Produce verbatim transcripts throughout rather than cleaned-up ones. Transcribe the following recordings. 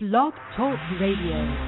Blog Talk Radio.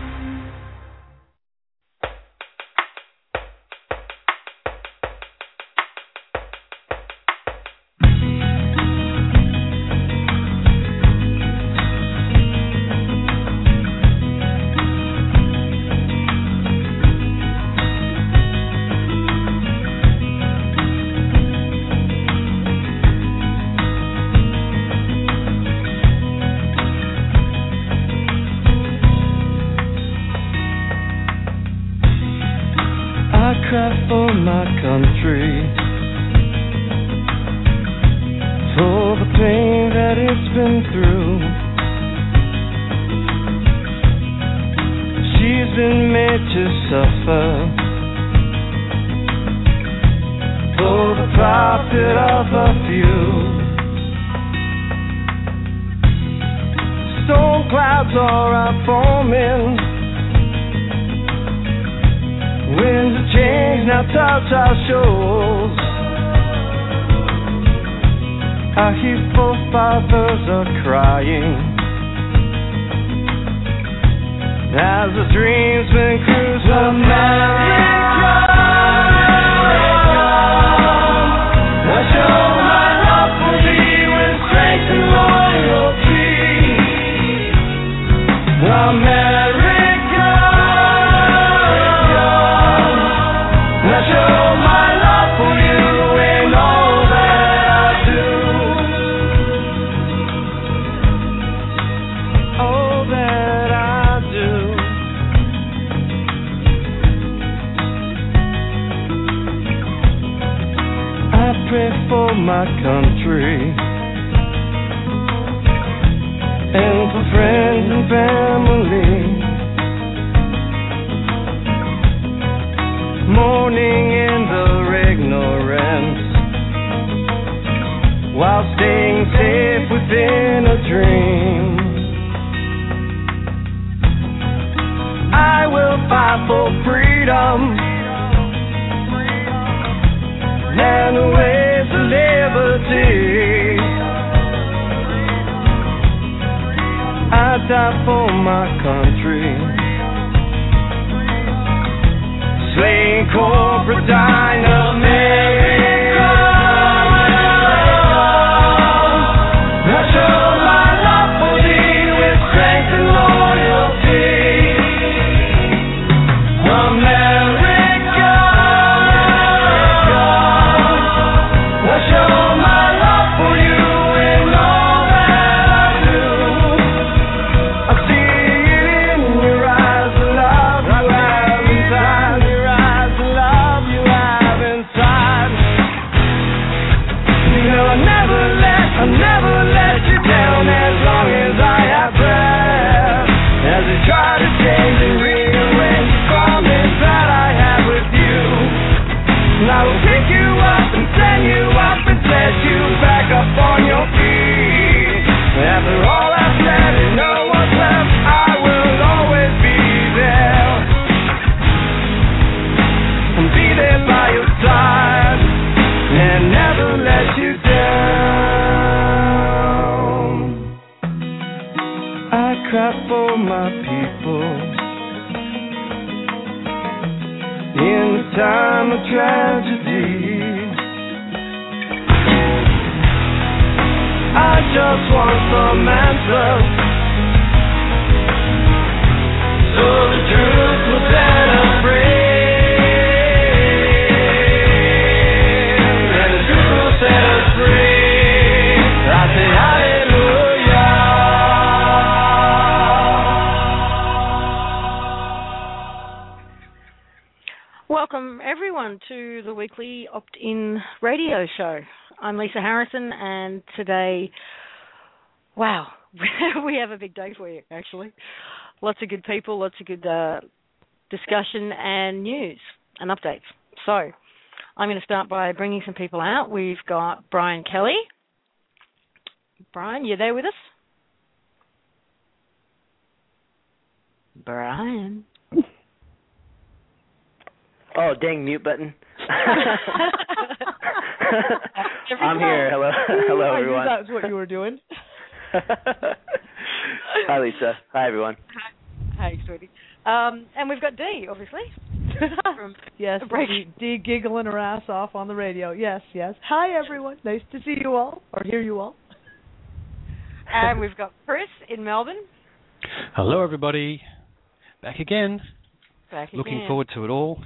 Welcome, everyone, to the weekly Opt-In radio show. I'm Lisa Harrison, and today, wow, we have a big day for you, actually. Lots of good people, lots of good uh, discussion and news and updates. So I'm going to start by bringing some people out. We've got Brian Kelly. Brian, you there with us? Brian. Oh, dang, mute button. I'm here. Hello, hello, everyone. I knew that's what you were doing. Hi, Lisa. Hi, everyone. Hi, sweetie. Um, and we've got Dee, obviously. From yes, Dee, Dee giggling her ass off on the radio. Yes, yes. Hi, everyone. Nice to see you all, or hear you all. And we've got Chris in Melbourne. Hello, everybody. Back again. Back again. Looking forward to it all.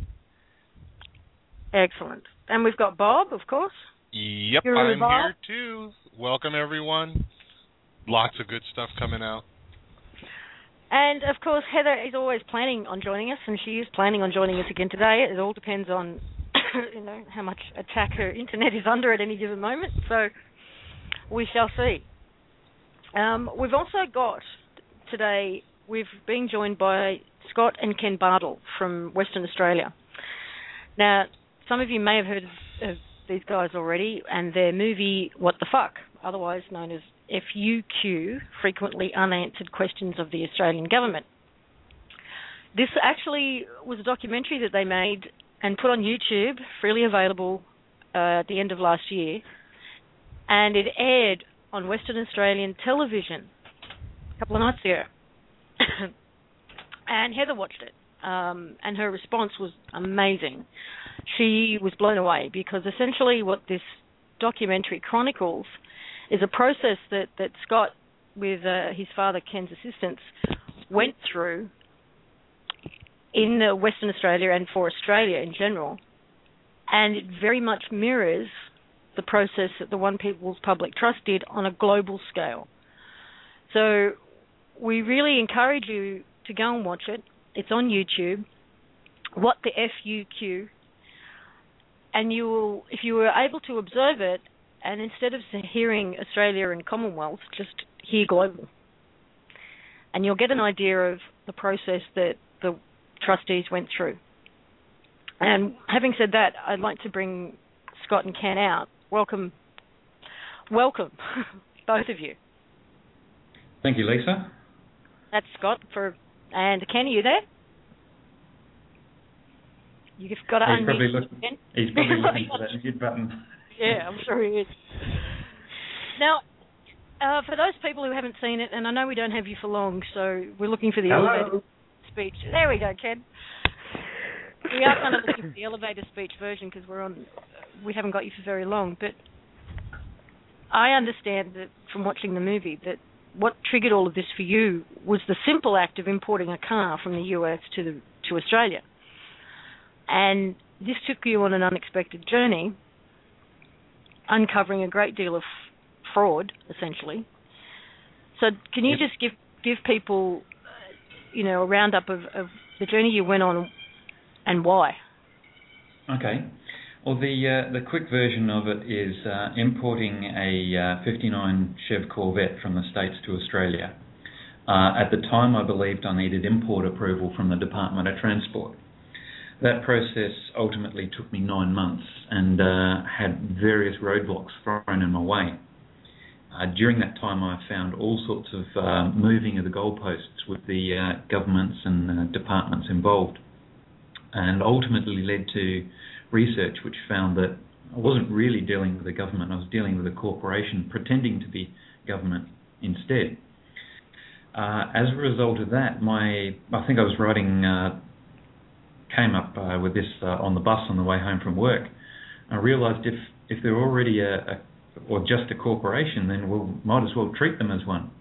Excellent. And we've got Bob, of course. Yep, You're I'm Bob. here too. Welcome, everyone. Lots of good stuff coming out. And, of course, Heather is always planning on joining us, and she is planning on joining us again today. It all depends on, you know, how much attack her internet is under at any given moment. So we shall see. Um, we've also got today, we've been joined by Scott and Ken Bartle from Western Australia. Now, some of you may have heard of, of these guys already, and their movie, What the Fuck, otherwise known as F U Q, Frequently Unanswered Questions of the Australian Government. This actually was a documentary that they made and put on YouTube, freely available uh, at the end of last year, and it aired on Western Australian television a couple of nights ago. And Heather watched it, um, and her response was amazing. She was blown away because essentially what this documentary chronicles is a process that, that Scott, with uh, his father Ken's assistance, went through in uh, Western Australia and for Australia in general, and it very much mirrors the process that the One People's Public Trust did on a global scale. So we really encourage you to go and watch it. It's on YouTube. What the F U Q, and you will, if you were able to observe it, and instead of hearing Australia and Commonwealth, just hear global. And you'll get an idea of the process that the trustees went through. And having said that, I'd like to bring Scott and Ken out. Welcome. Welcome, both of you. Thank you, Lisa. That's Scott. for And Ken, are you there? You've got to he's unmute. Probably looking, he's probably looking for that mute button. Yeah, I'm sure he is. Now, uh, for those people who haven't seen it, and I know we don't have you for long, so we're looking for the Hello. elevator speech. There we go, Ken. We are kind of looking for the elevator speech version because we're on. We haven't got you for very long, but I understand that from watching the movie that what triggered all of this for you was the simple act of importing a car from the U S to the to Australia, and this took you on an unexpected journey, uncovering a great deal of fraud, essentially. So can you Yep. just give give people, you know, a roundup of, of the journey you went on and why? Okay. Well, the uh, the quick version of it is uh, importing a uh, fifty-nine Chev Corvette from the States to Australia. Uh, at the time, I believed I needed import approval from the Department of Transport. That process ultimately took me nine months and uh, had various roadblocks thrown in my way. Uh, during that time, I found all sorts of uh, moving of the goalposts with the uh, governments and uh, departments involved, and ultimately led to research which found that I wasn't really dealing with the government, I was dealing with a corporation pretending to be government instead. Uh, as a result of that, my I think I was writing, uh, came up uh, with this uh, on the bus on the way home from work. I realised if, if they're already a, a or just a corporation, then we we'll, might as well treat them as one.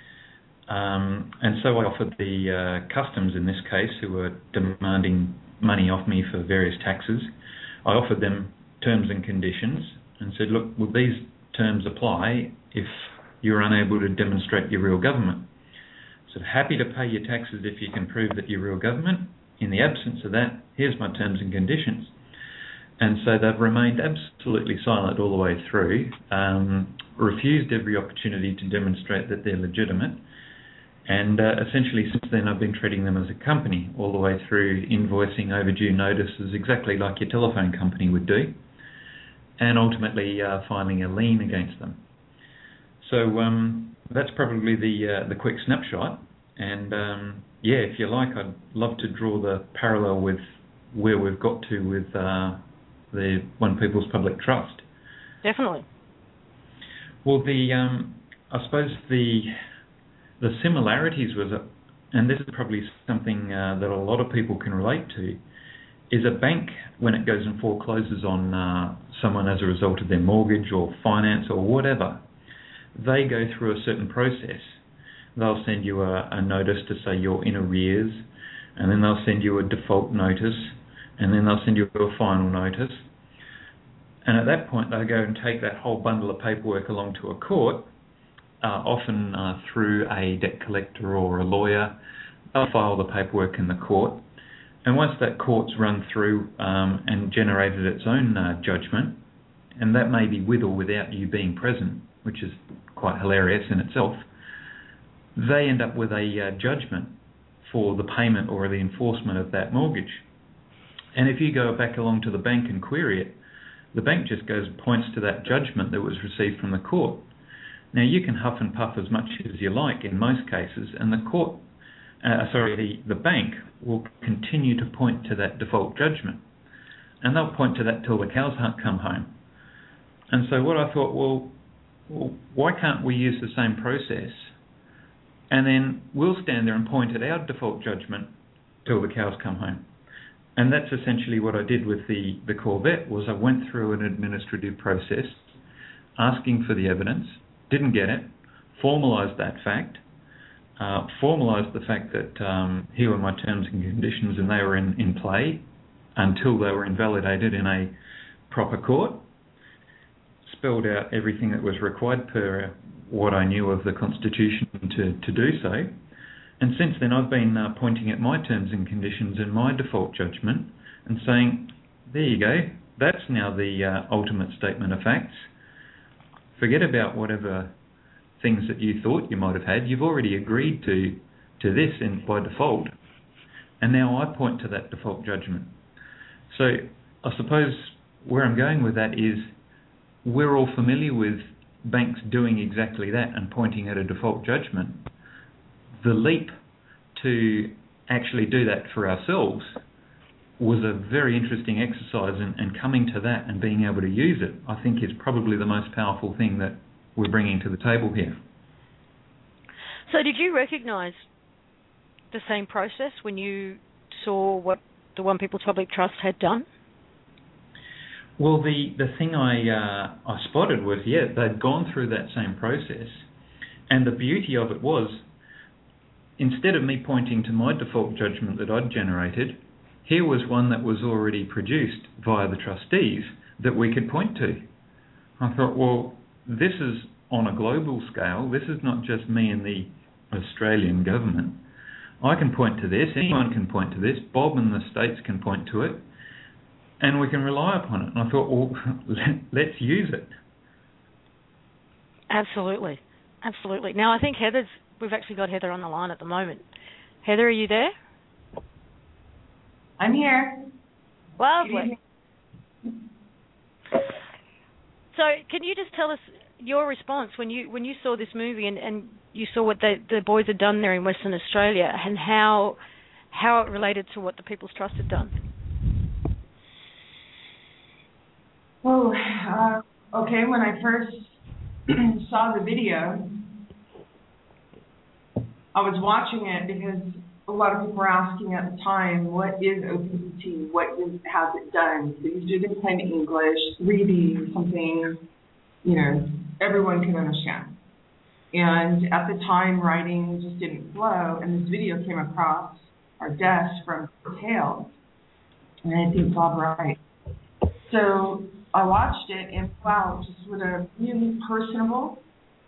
Um, and so I offered the uh, customs in this case, who were demanding money off me for various taxes, I offered them terms and conditions and said, look, will these terms apply if you're unable to demonstrate your real government? So happy to pay your taxes if you can prove that you're real government. In the absence of that, here's my terms and conditions. And so they've remained absolutely silent all the way through, um, refused every opportunity to demonstrate that they're legitimate. And uh, essentially since then I've been treating them as a company all the way through, invoicing overdue notices exactly like your telephone company would do, and ultimately uh, filing a lien against them. So um, that's probably the uh, the quick snapshot. And um, yeah, if you like, I'd love to draw the parallel with where we've got to with uh, the One People's Public Trust. Definitely. Well, the um, I suppose the the similarities was, a, and this is probably something uh, that a lot of people can relate to, is a bank, when it goes and forecloses on uh, someone as a result of their mortgage or finance or whatever, they go through a certain process. They'll send you a, a notice to say you're in arrears, and then they'll send you a default notice, and then they'll send you a final notice. And at that point, they'll go and take that whole bundle of paperwork along to a court, uh, often uh, through a debt collector or a lawyer. They'll file the paperwork in the court. And once that court's run through um, and generated its own uh, judgment, and that may be with or without you being present, which is quite hilarious in itself, they end up with a uh, judgment for the payment or the enforcement of that mortgage. And if you go back along to the bank and query it, the bank just goes and points to that judgment that was received from the court. Now, you can huff and puff as much as you like in most cases, and the court, uh, sorry, the, the bank will continue to point to that default judgment. And they'll point to that till the cows come home. And so what I thought, well, well, why can't we use the same process? And then we'll stand there and point at our default judgment till the cows come home. And that's essentially what I did with the, the Corvette, was I went through an administrative process, asking for the evidence, didn't get it, formalised that fact, uh, formalised the fact that um, here were my terms and conditions and they were in, in play until they were invalidated in a proper court, spelled out everything that was required per what I knew of the Constitution to, to do so. And since then I've been uh, pointing at my terms and conditions and my default judgment and saying, there you go, that's now the uh, ultimate statement of facts. Forget about whatever things that you thought you might have had. You've already agreed to, to this in, by default. And now I point to that default judgment. So I suppose where I'm going with that is we're all familiar with banks doing exactly that and pointing at a default judgment. The leap to actually do that for ourselves was a very interesting exercise, and, and coming to that and being able to use it, I think, is probably the most powerful thing that we're bringing to the table here. So did you recognise the same process when you saw what the One People's Public Trust had done? Well, the, the thing I uh, I spotted was, yeah, they'd gone through that same process, and the beauty of it was, instead of me pointing to my default judgment that I'd generated, here was one that was already produced via the trustees that we could point to. I thought, well, this is on a global scale. This is not just me and the Australian government. I can point to this. Anyone can point to this. Bob and the States can point to it. And we can rely upon it. And I thought, well, let's use it. Absolutely. Absolutely. Now, I think Heather's, we've actually got Heather on the line at the moment. Heather, are you there? I'm here. Lovely. So can you just tell us your response when you when you saw this movie and, and you saw what the, the boys had done there in Western Australia, and how how it related to what the People's Trust had done? Oh, uh, okay. When I first saw the video, I was watching it because a lot of people were asking at the time, what is O P B T? What is, has it done? So you do this plain English, reading something, you know, everyone can understand. And at the time, writing just didn't flow, and this video came across our desk from Tales, and I think Bob Wright. So I watched it, and wow, just with a really personable,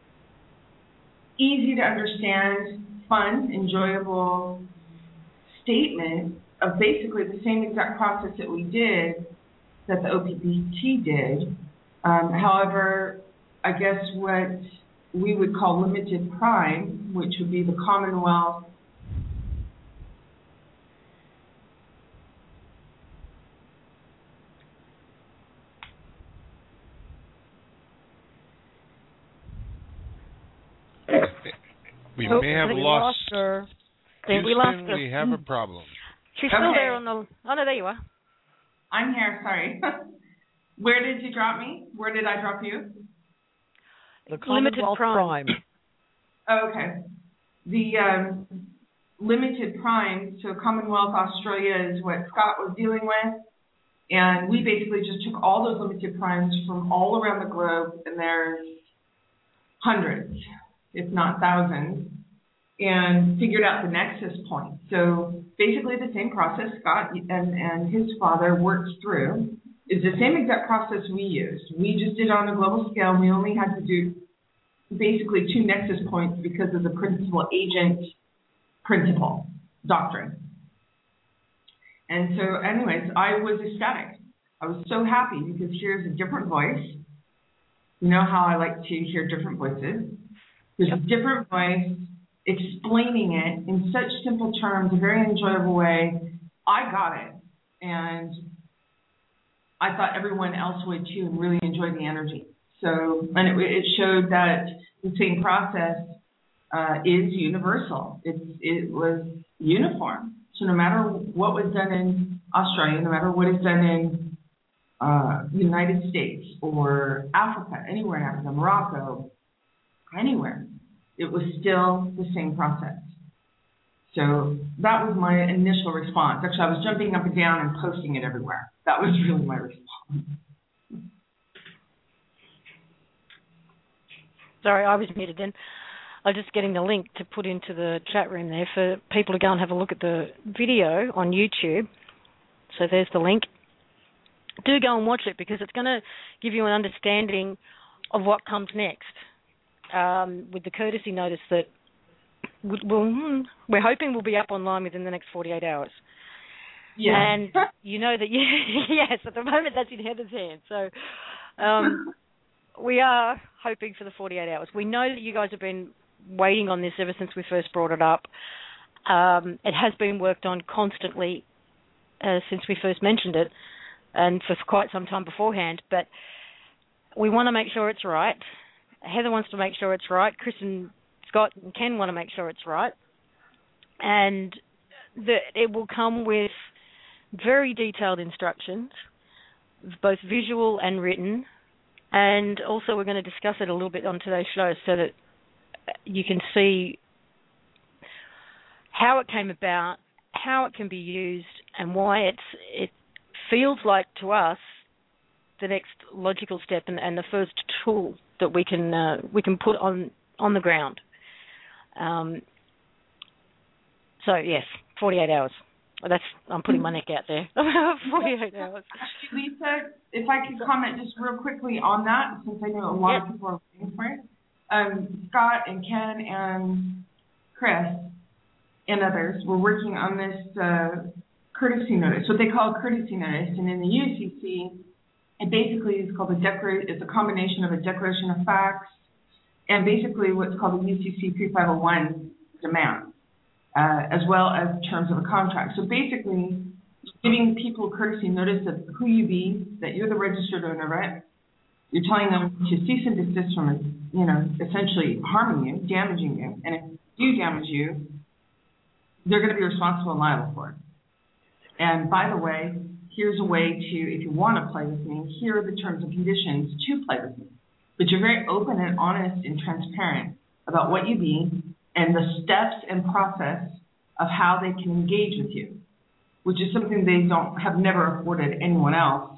easy to understand, fun, enjoyable statement of basically the same exact process that we did, that the O P B T did. Um, however, I guess what we would call limited prime, which would be the Commonwealth We oh, may have we lost, lost her. Houston, we lost her. We have a problem. She's still okay. there on the... Oh, no, there you are. I'm here, sorry. Where did you drop me? Where did I drop you? The Limited Commonwealth Prime. Prime. Oh, okay. the um, limited primes, so Commonwealth Australia is what Scott was dealing with, and we basically just took all those limited primes from all around the globe, and there's hundreds, if not thousands, and figured out the nexus point. So basically the same process Scott and, and his father worked through is the same exact process we used. We just did it on a global scale, and we only had to do basically two nexus points because of the principal agent principle doctrine. And so anyways, I was ecstatic. I was so happy because here's a different voice. You know how I like to hear different voices. There's a different voice explaining it in such simple terms, a very enjoyable way. I got it. And I thought everyone else would too and really enjoy the energy. So, and it, it showed that the same process uh, is universal. It's, it was uniform. So no matter what was done in Australia, no matter what is done in uh, United States or Africa, anywhere in Africa, Morocco, anywhere, it was still the same process. So that was my initial response. Actually, I was jumping up and down and posting it everywhere. That was really my response. Sorry, I was muted then. I was just getting the link to put into the chat room there for people to go and have a look at the video on YouTube. So there's the link. Do go and watch it because it's going to give you an understanding of what comes next um, with the courtesy notice that we'll, we're hoping will be up online within the next forty-eight hours. Yeah. And you know that, you, yes, at the moment that's in Heather's hands. So um, we are hoping for the forty-eight hours. We know that you guys have been waiting on this ever since we first brought it up. Um, it has been worked on constantly uh, since we first mentioned it and for quite some time beforehand, but we want to make sure it's right. Heather wants to make sure it's right. Chris and Scott and Ken want to make sure it's right. And that it will come with very detailed instructions, both visual and written, and also we're going to discuss it a little bit on today's show so that you can see how it came about, how it can be used, and why it's it feels like to us the next logical step and, and the first tool that we can uh, we can put on on the ground. Um, so yes, forty-eight hours. That's I'm putting my neck out there. forty-eight hours. Actually, Lisa, if I could comment just real quickly on that, since I know a lot yep. of people are waiting for it. Um, Scott and Ken and Chris and others were working on this uh, courtesy notice, what they call a courtesy notice, and in the U C C, it basically is called a declaration. It's a combination of a declaration of facts and basically what's called a U C C thirty-five oh one demand, uh, as well as terms of a contract. So basically, giving people courtesy notice of who you be, that you're the registered owner, right? You're telling them to cease and desist from, you know, essentially harming you, damaging you, and if you damage you, they're going to be responsible and liable for it. And by the way, here's a way to, if you want to play with me, here are the terms and conditions to play with me. But you're very open and honest and transparent about what you be and the steps and process of how they can engage with you, which is something they don't have never afforded anyone else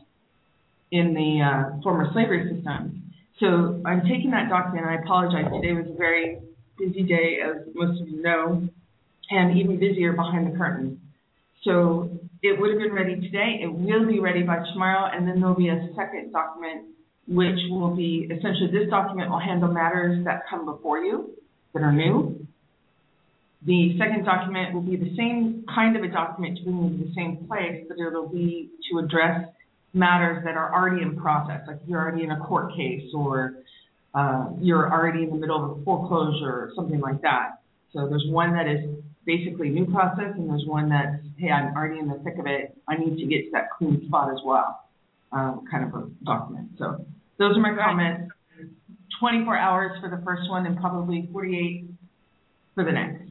in the uh, former slavery system. So I'm taking that document, and I apologize, today was a very busy day, as most of you know, and even busier behind the curtain. So it would have been ready today. It will be ready by tomorrow, and then there'll be a second document, which will be, essentially this document will handle matters that come before you that are new. The second document will be the same kind of a document to bring you to the same place, but it'll be to address matters that are already in process, like you're already in a court case or uh, you're already in the middle of a foreclosure or something like that. So there's one that is basically new process, and there's one that's, hey, I'm already in the thick of it. I need to get to that clean spot as well, um, kind of a document. So those are my comments. twenty-four hours for the first one and probably forty-eight for the next.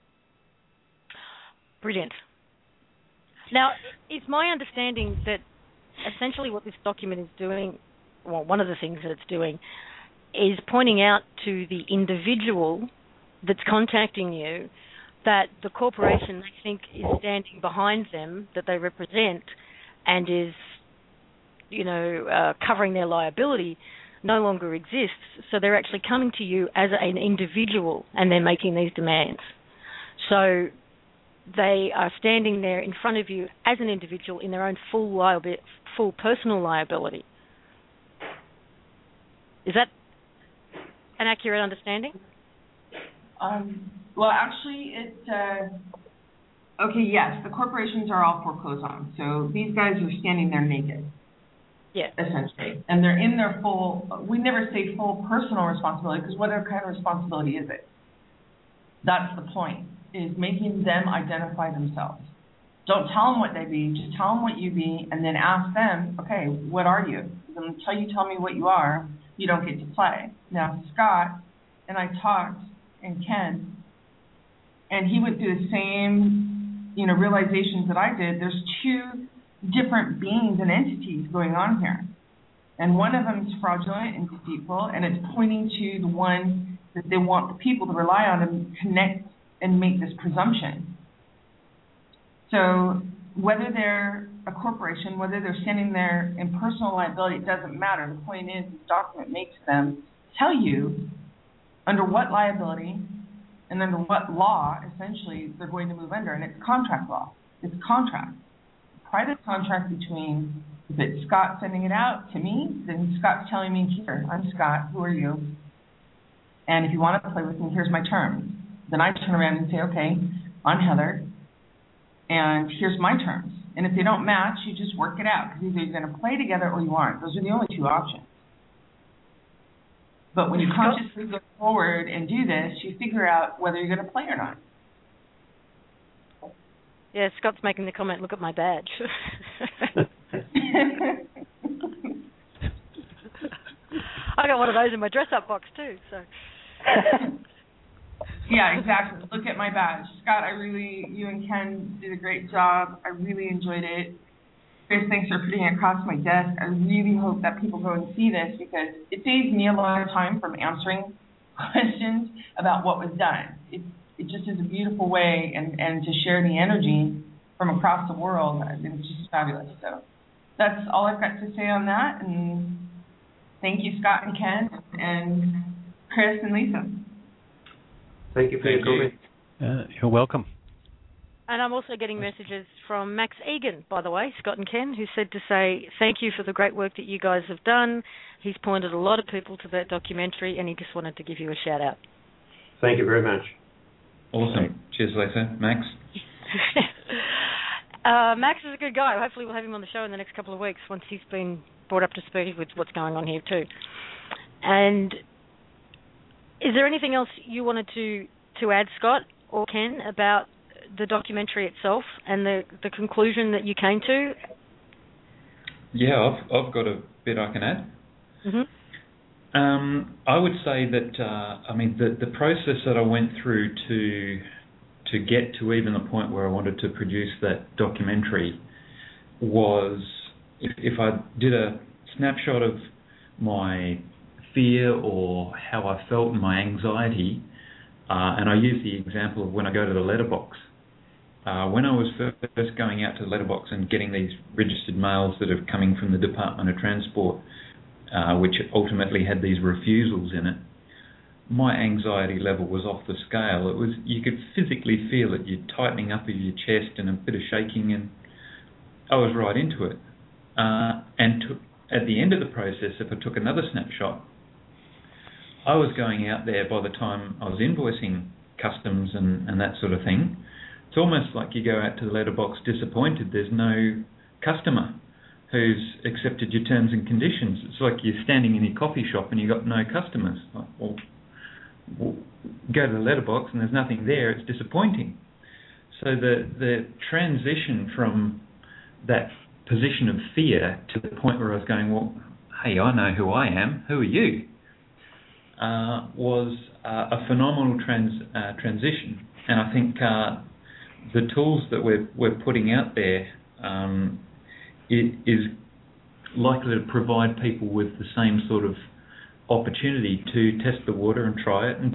Brilliant. Now, it's my understanding that essentially what this document is doing, well, one of the things that it's doing, is pointing out to the individual that's contacting you, that the corporation they think is standing behind them, that they represent, and is, you know, uh, covering their liability, no longer exists. So they're actually coming to you as an individual, and they're making these demands. So they are standing there in front of you as an individual in their own full liabi- full personal liability. Is that an accurate understanding? Um, well, actually, it. Uh, okay, yes, the corporations are all foreclosed on. So these guys are standing there naked. Yeah. Essentially, and they're in their full. We never say full personal responsibility because what kind of responsibility is it? That's the point. Is making them identify themselves. Don't tell them what they be, just tell them what you be, and then ask them, okay, what are you? Until you tell me what you are, you don't get to play. Now, Scott and I talked, and Ken, and he went through the same, you know, realizations that I did. There's two different beings and entities going on here. And one of them is fraudulent and deceitful, and it's pointing to the one that they want the people to rely on and connect and make this presumption. So whether they're a corporation, whether they're standing there in personal liability, it doesn't matter. The point is this document makes them tell you under what liability and under what law, essentially, they're going to move under. And it's contract law. It's contract. A private contract between, if it's Scott sending it out to me, then Scott's telling me, here, I'm Scott, who are you? And if you want to play with me, here's my terms. Then I turn around and say, okay, I'm Heather, and here's my terms. And if they don't match, you just work it out, because either you're going to play together or you aren't. Those are the only two options. But when you consciously go forward and do this, you figure out whether you're going to play or not. Yeah, Scott's making the comment, look at my badge. I got one of those in my dress-up box too, so... Yeah, exactly. Look at my badge. Scott, I really, you and Ken did a great job. I really enjoyed it. Chris, thanks for putting it across my desk. I really hope that people go and see this because it saves me a lot of time from answering questions about what was done. It, it just is a beautiful way and, and to share the energy from across the world. It's just fabulous. So that's all I've got to say on that. And thank you, Scott and Ken, and Chris and Lisa. Thank you for Thank your you. comment. Uh, you're welcome. And I'm also getting messages from Max Egan, by the way, Scott and Ken, who said to say thank you for the great work that you guys have done. He's pointed a lot of people to that documentary, and he just wanted to give you a shout-out. Thank you very much. Awesome. Cheers, Lisa. Max? uh, Max is a good guy. Hopefully we'll have him on the show in the next couple of weeks once he's been brought up to speed with what's going on here too. And is there anything else you wanted to, to add, Scott or Ken, about the documentary itself and the, the conclusion that you came to? Yeah, I've, I've got a bit I can add. Mm-hmm. Um, I would say that, uh, I mean, the, the process that I went through to to get to even the point where I wanted to produce that documentary was, if, if I did a snapshot of my fear or how I felt and my anxiety, uh, and I use the example of when I go to the letterbox. Uh, when I was first going out to the letterbox and getting these registered mails that are coming from the Department of Transport, uh, which ultimately had these refusals in it, my anxiety level was off the scale. It was, you could physically feel it, you're tightening up of your chest and a bit of shaking, and I was right into it. Uh, and to, at the end of the process, if I took another snapshot, I was going out there by the time I was invoicing customs and, and that sort of thing. It's almost like you go out to the letterbox disappointed there's no customer who's accepted your terms and conditions. It's like you're standing in your coffee shop and you've got no customers. Like, well, well, go to the letterbox and there's nothing there. It's disappointing. So the the transition from that position of fear to the point where I was going, well, hey, I know who I am. Who are you? Uh, was uh, a phenomenal trans, uh, transition. And I think uh, the tools that we're, we're putting out there um, it is likely to provide people with the same sort of opportunity to test the water and try it and do it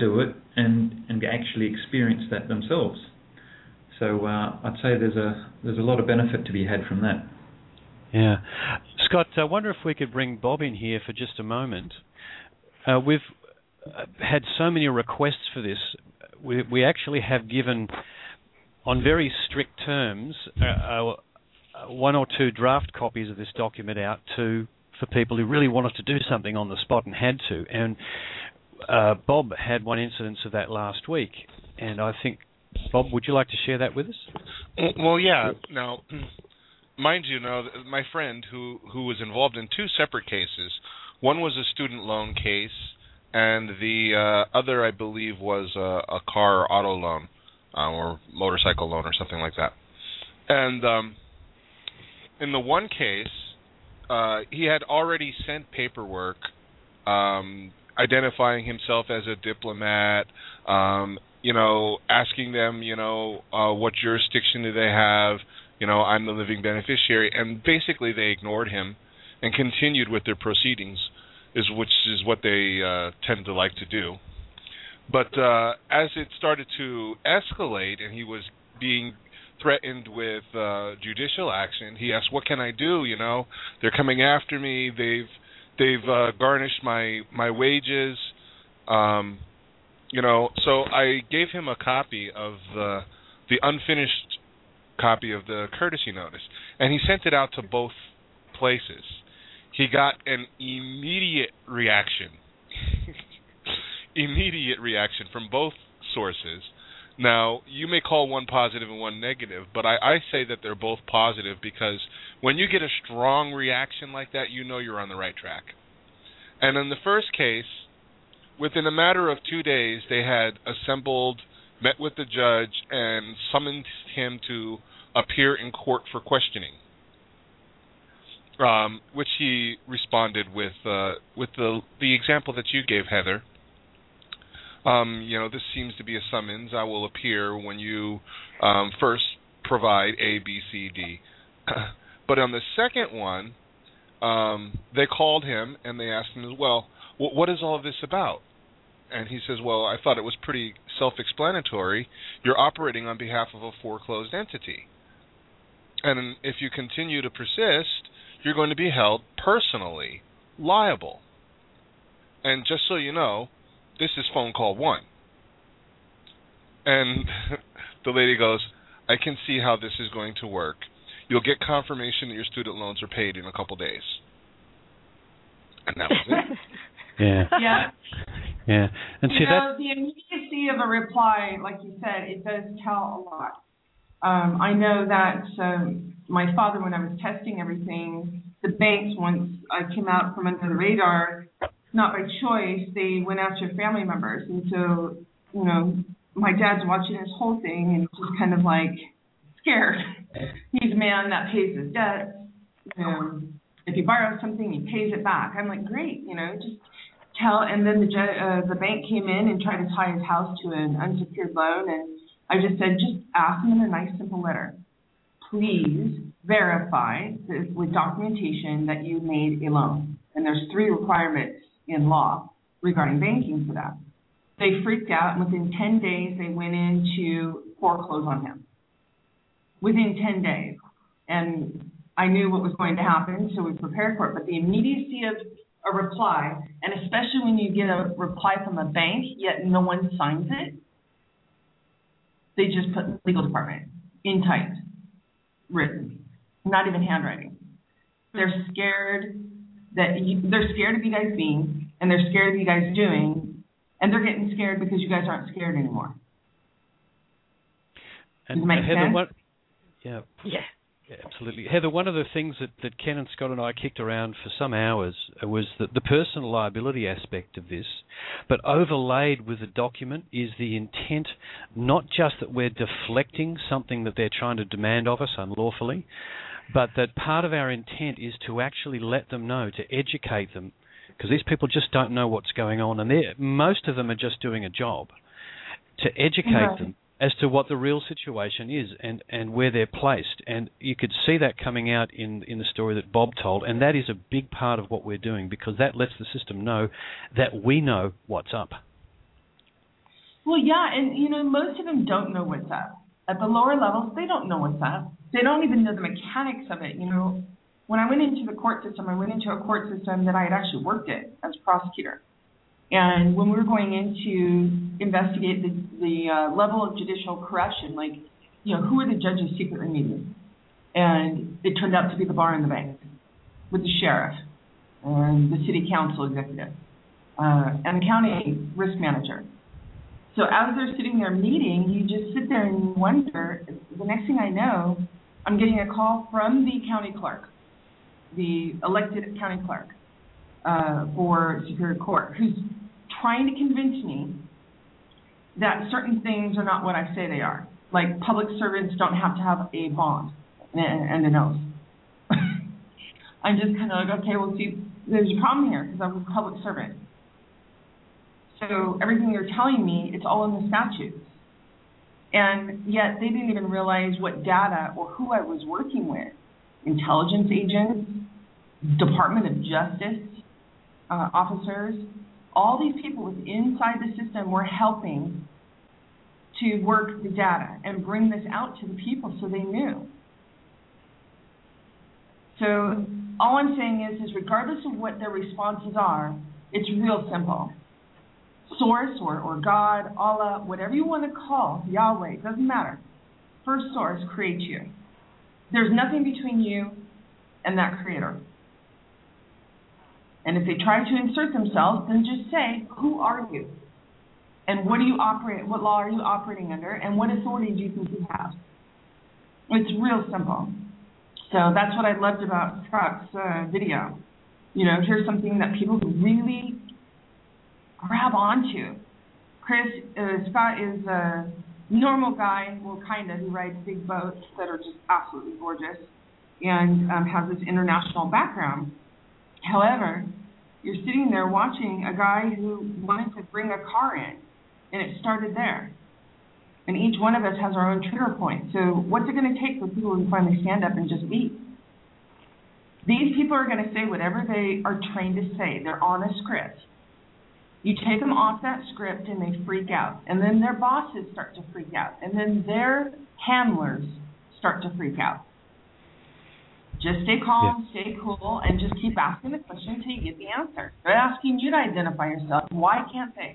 and and actually experience that themselves. So uh, I'd say there's a there's a lot of benefit to be had from that. Yeah. Scott, I wonder if we could bring Bob in here for just a moment. Uh, we've had so many requests for this. We, we actually have given, on very strict terms, uh, uh, one or two draft copies of this document out to for people who really wanted to do something on the spot and had to. And uh, Bob had one incidence of that last week. And I think, Bob, would you like to share that with us? Well, yeah. Now, mind you, know, my friend who, who was involved in two separate cases, one was a student loan case, and the uh, other, I believe, was a, a car or auto loan uh, or motorcycle loan or something like that. And um, in the one case, uh, he had already sent paperwork um, identifying himself as a diplomat, um, you know, asking them, you know, uh, what jurisdiction do they have, you know, I'm the living beneficiary, and basically they ignored him and continued with their proceedings, is which is what they uh, tend to like to do. But uh, as it started to escalate and he was being threatened with uh, judicial action, he asked, "What can I do? You know, they're coming after me. They've they've uh, garnished my my wages." Um, you know, so I gave him a copy of the the unfinished copy of the courtesy notice, and he sent it out to both places. He got an immediate reaction, immediate reaction from both sources. Now, you may call one positive and one negative, but I, I say that they're both positive because when you get a strong reaction like that, you know you're on the right track. And in the first case, within a matter of two days, they had assembled, met with the judge, and summoned him to appear in court for questioning, um, which he responded with uh, with the the example that you gave, Heather. Um, you know, this seems to be a summons. I will appear when you um, first provide A, B, C, D. But on the second one, um, they called him and they asked him as well, what is all of this about? And he says, well, I thought it was pretty self-explanatory. You're operating on behalf of a foreclosed entity. And if you continue to persist, you're going to be held personally liable. And just so you know, this is phone call one. And the lady goes, I can see how this is going to work. You'll get confirmation that your student loans are paid in a couple days. And that was it. Yeah. Yeah. Yeah. And you see know, that the immediacy of a reply, like you said, it does tell a lot. Um, I know that um, my father, when I was testing everything, the banks, once I came out from under the radar, not by choice, they went after family members. And so, you know, my dad's watching this whole thing and just kind of like scared. He's a man that pays his debts. You know, if he borrows something, he pays it back. I'm like, great, you know, just tell. And then the uh, the bank came in and tried to tie his house to an unsecured loan. And I just said, just ask him in a nice, simple letter. Please verify with documentation that you made a loan. And there's three requirements in law regarding banking for that. They freaked out, and within ten days, they went in to foreclose on him. Within ten days. And I knew what was going to happen, so we prepared for it. But the immediacy of a reply, and especially when you get a reply from a bank, yet no one signs it, they just put legal department in typed, written, not even handwriting. They're scared that you, they're scared of you guys being, and they're scared of you guys doing, and they're getting scared because you guys aren't scared anymore. and Does it make Heather, sense? what, yeah. Yeah. Yeah, absolutely. Heather, one of the things that, that Ken and Scott and I kicked around for some hours was that the personal liability aspect of this, but overlaid with the document is the intent, not just that we're deflecting something that they're trying to demand of us unlawfully, but that part of our intent is to actually let them know, to educate them, because these people just don't know what's going on, and most of them are just doing a job, to educate Right. them as to what the real situation is and, and where they're placed. And you could see that coming out in in the story that Bob told, and that is a big part of what we're doing, because that lets the system know that we know what's up. Well, yeah, and you know, most of them don't know what's up. At the lower levels, they don't know what's up. They don't even know the mechanics of it. You know, when I went into the court system, I went into a court system that I had actually worked in as a prosecutor. And when we were going in to investigate the, the uh, level of judicial corruption, like, you know, who are the judges secretly meeting? And it turned out to be the bar and the bank with the sheriff and the city council executive uh, and the county risk manager. So as they're sitting there meeting, you just sit there and wonder, the next thing I know, I'm getting a call from the county clerk, the elected county clerk uh, for Superior Court, who's trying to convince me that certain things are not what I say they are. Like public servants don't have to have a bond and, and an oath. I'm just kind of like, okay, well, see, there's a problem here because I'm a public servant. So everything you're telling me, it's all in the statutes. And yet they didn't even realize what data or who I was working with. Intelligence agents, Department of Justice uh, officers, all these people within inside the system were helping to work the data and bring this out to the people so they knew. So all I'm saying is, is regardless of what their responses are, it's real simple. Source or, or God, Allah, whatever you want to call, Yahweh, it doesn't matter. First source creates you. There's nothing between you and that creator. And if they try to insert themselves, then just say, who are you? And what do you operate, what law are you operating under, and what authority do you think you have? It's real simple. So that's what I loved about Scott's uh, video. You know, here's something that people really grab onto. Chris, uh, Scott is a normal guy, well, kind of. He rides big boats that are just absolutely gorgeous and um, has this international background. However, you're sitting there watching a guy who wanted to bring a car in, and it started there. And each one of us has our own trigger point. So what's it going to take for people to finally stand up and just be? These people are going to say whatever they are trained to say. They're on a script. You take them off that script and they freak out. And then their bosses start to freak out. And then their handlers start to freak out. Just stay calm, yeah. Stay cool, and just keep asking the question until you get the answer. They're asking you to identify yourself. Why can't they?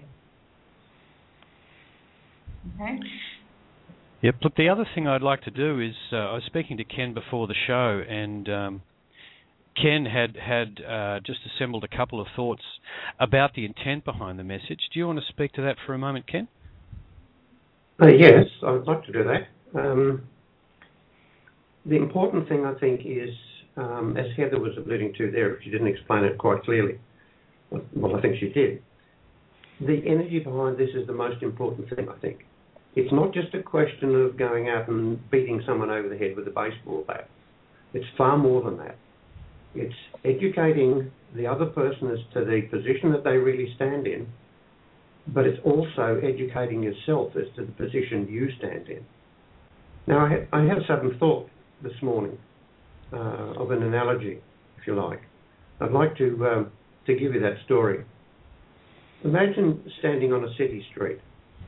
Okay? Yep. Look, the other thing I'd like to do is, uh, I was speaking to Ken before the show, and um, Ken had had uh, just assembled a couple of thoughts about the intent behind the message. Do you want to speak to that for a moment, Ken? Uh, yes, I would like to do that. Um, the important thing, I think, is, um, as Heather was alluding to there, if she didn't explain it quite clearly, well, I think she did, the energy behind this is the most important thing, I think. It's not just a question of going out and beating someone over the head with a baseball bat. It's far more than that. It's educating the other person as to the position that they really stand in, but it's also educating yourself as to the position you stand in. Now, I had, I had a sudden thought this morning uh, of an analogy, if you like. I'd like to um, to give you that story. Imagine standing on a city street,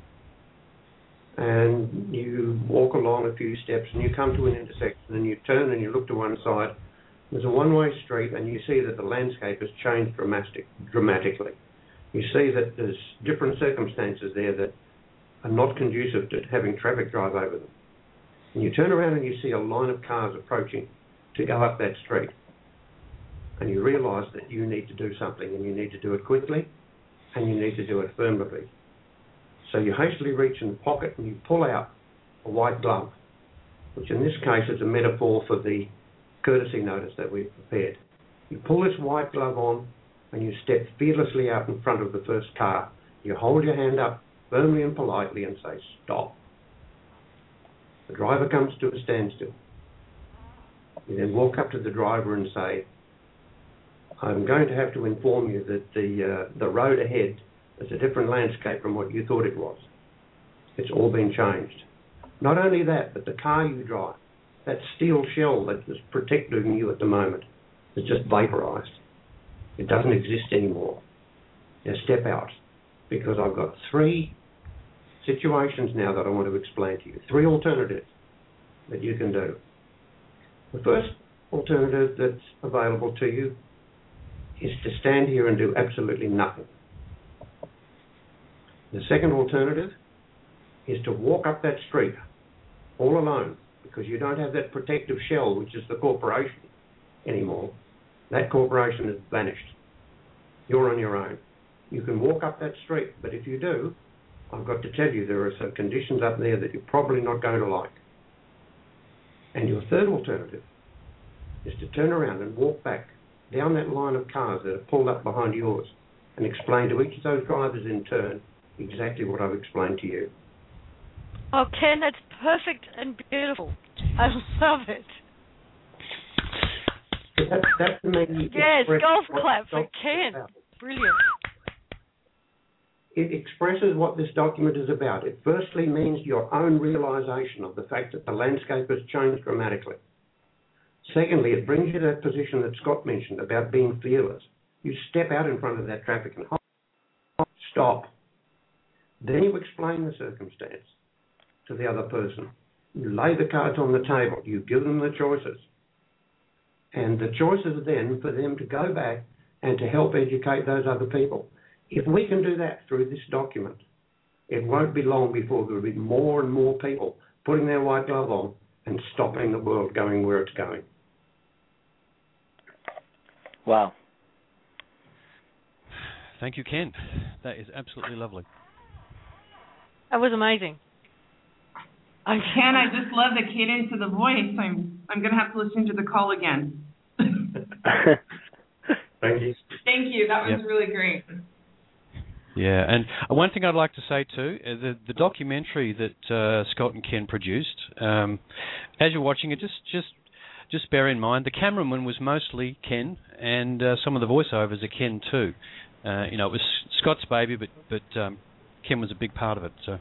and you walk along a few steps, and you come to an intersection, and you turn and you look to one side. There's a one-way street, and you see that the landscape has changed dramatic, dramatically. You see that there's different circumstances there that are not conducive to having traffic drive over them. And you turn around and you see a line of cars approaching to go up that street. And you realise that you need to do something, and you need to do it quickly, and you need to do it affirmatively. So you hastily reach in the pocket and you pull out a white glove, which in this case is a metaphor for the courtesy notice that we've prepared. You pull this white glove on and you step fearlessly out in front of the first car. You hold your hand up firmly and politely and say, stop. The driver comes to a standstill. You then walk up to the driver and say, I'm going to have to inform you that the uh, the road ahead is a different landscape from what you thought it was. It's all been changed. Not only that, but the car you drive, that steel shell that is protecting you at the moment, is just vaporized. It doesn't exist anymore. Now step out, because I've got three situations now that I want to explain to you. Three alternatives that you can do. The first alternative that's available to you is to stand here and do absolutely nothing. The second alternative is to walk up that street all alone, because you don't have that protective shell, which is the corporation anymore. That corporation has vanished. You're on your own. You can walk up that street, but if you do, I've got to tell you there are some conditions up there that you're probably not going to like. And your third alternative is to turn around and walk back down that line of cars that are pulled up behind yours and explain to each of those drivers in turn exactly what I've explained to you. Oh, Ken, that's perfect and beautiful. I love it. That, that to me yes, golf clap for doc- Ken. about. Brilliant. It expresses what this document is about. It firstly means your own realisation of the fact that the landscape has changed dramatically. Secondly, it brings you to that position that Scott mentioned about being fearless. You step out in front of that traffic and stop. Then you explain the circumstance to the other person. You lay the cards on the table. You give them the choices. And the choices are then for them to go back and to help educate those other people. If we can do that through this document, it won't be long before there will be more and more people putting their white glove on and stopping the world going where it's going. Wow. Thank you, Ken. That is absolutely lovely. That was amazing. I can. I just love the cadence of the voice. I'm I'm going to have to listen to the call again. Thank you. Thank you. That was Yep. really great. Yeah, and one thing I'd like to say too, uh, the, the documentary that uh, Scott and Ken produced, um, as you're watching it, just just just bear in mind the cameraman was mostly Ken, and uh, some of the voiceovers are Ken too. Uh, you know, it was Scott's baby, but but um, Ken was a big part of it. So.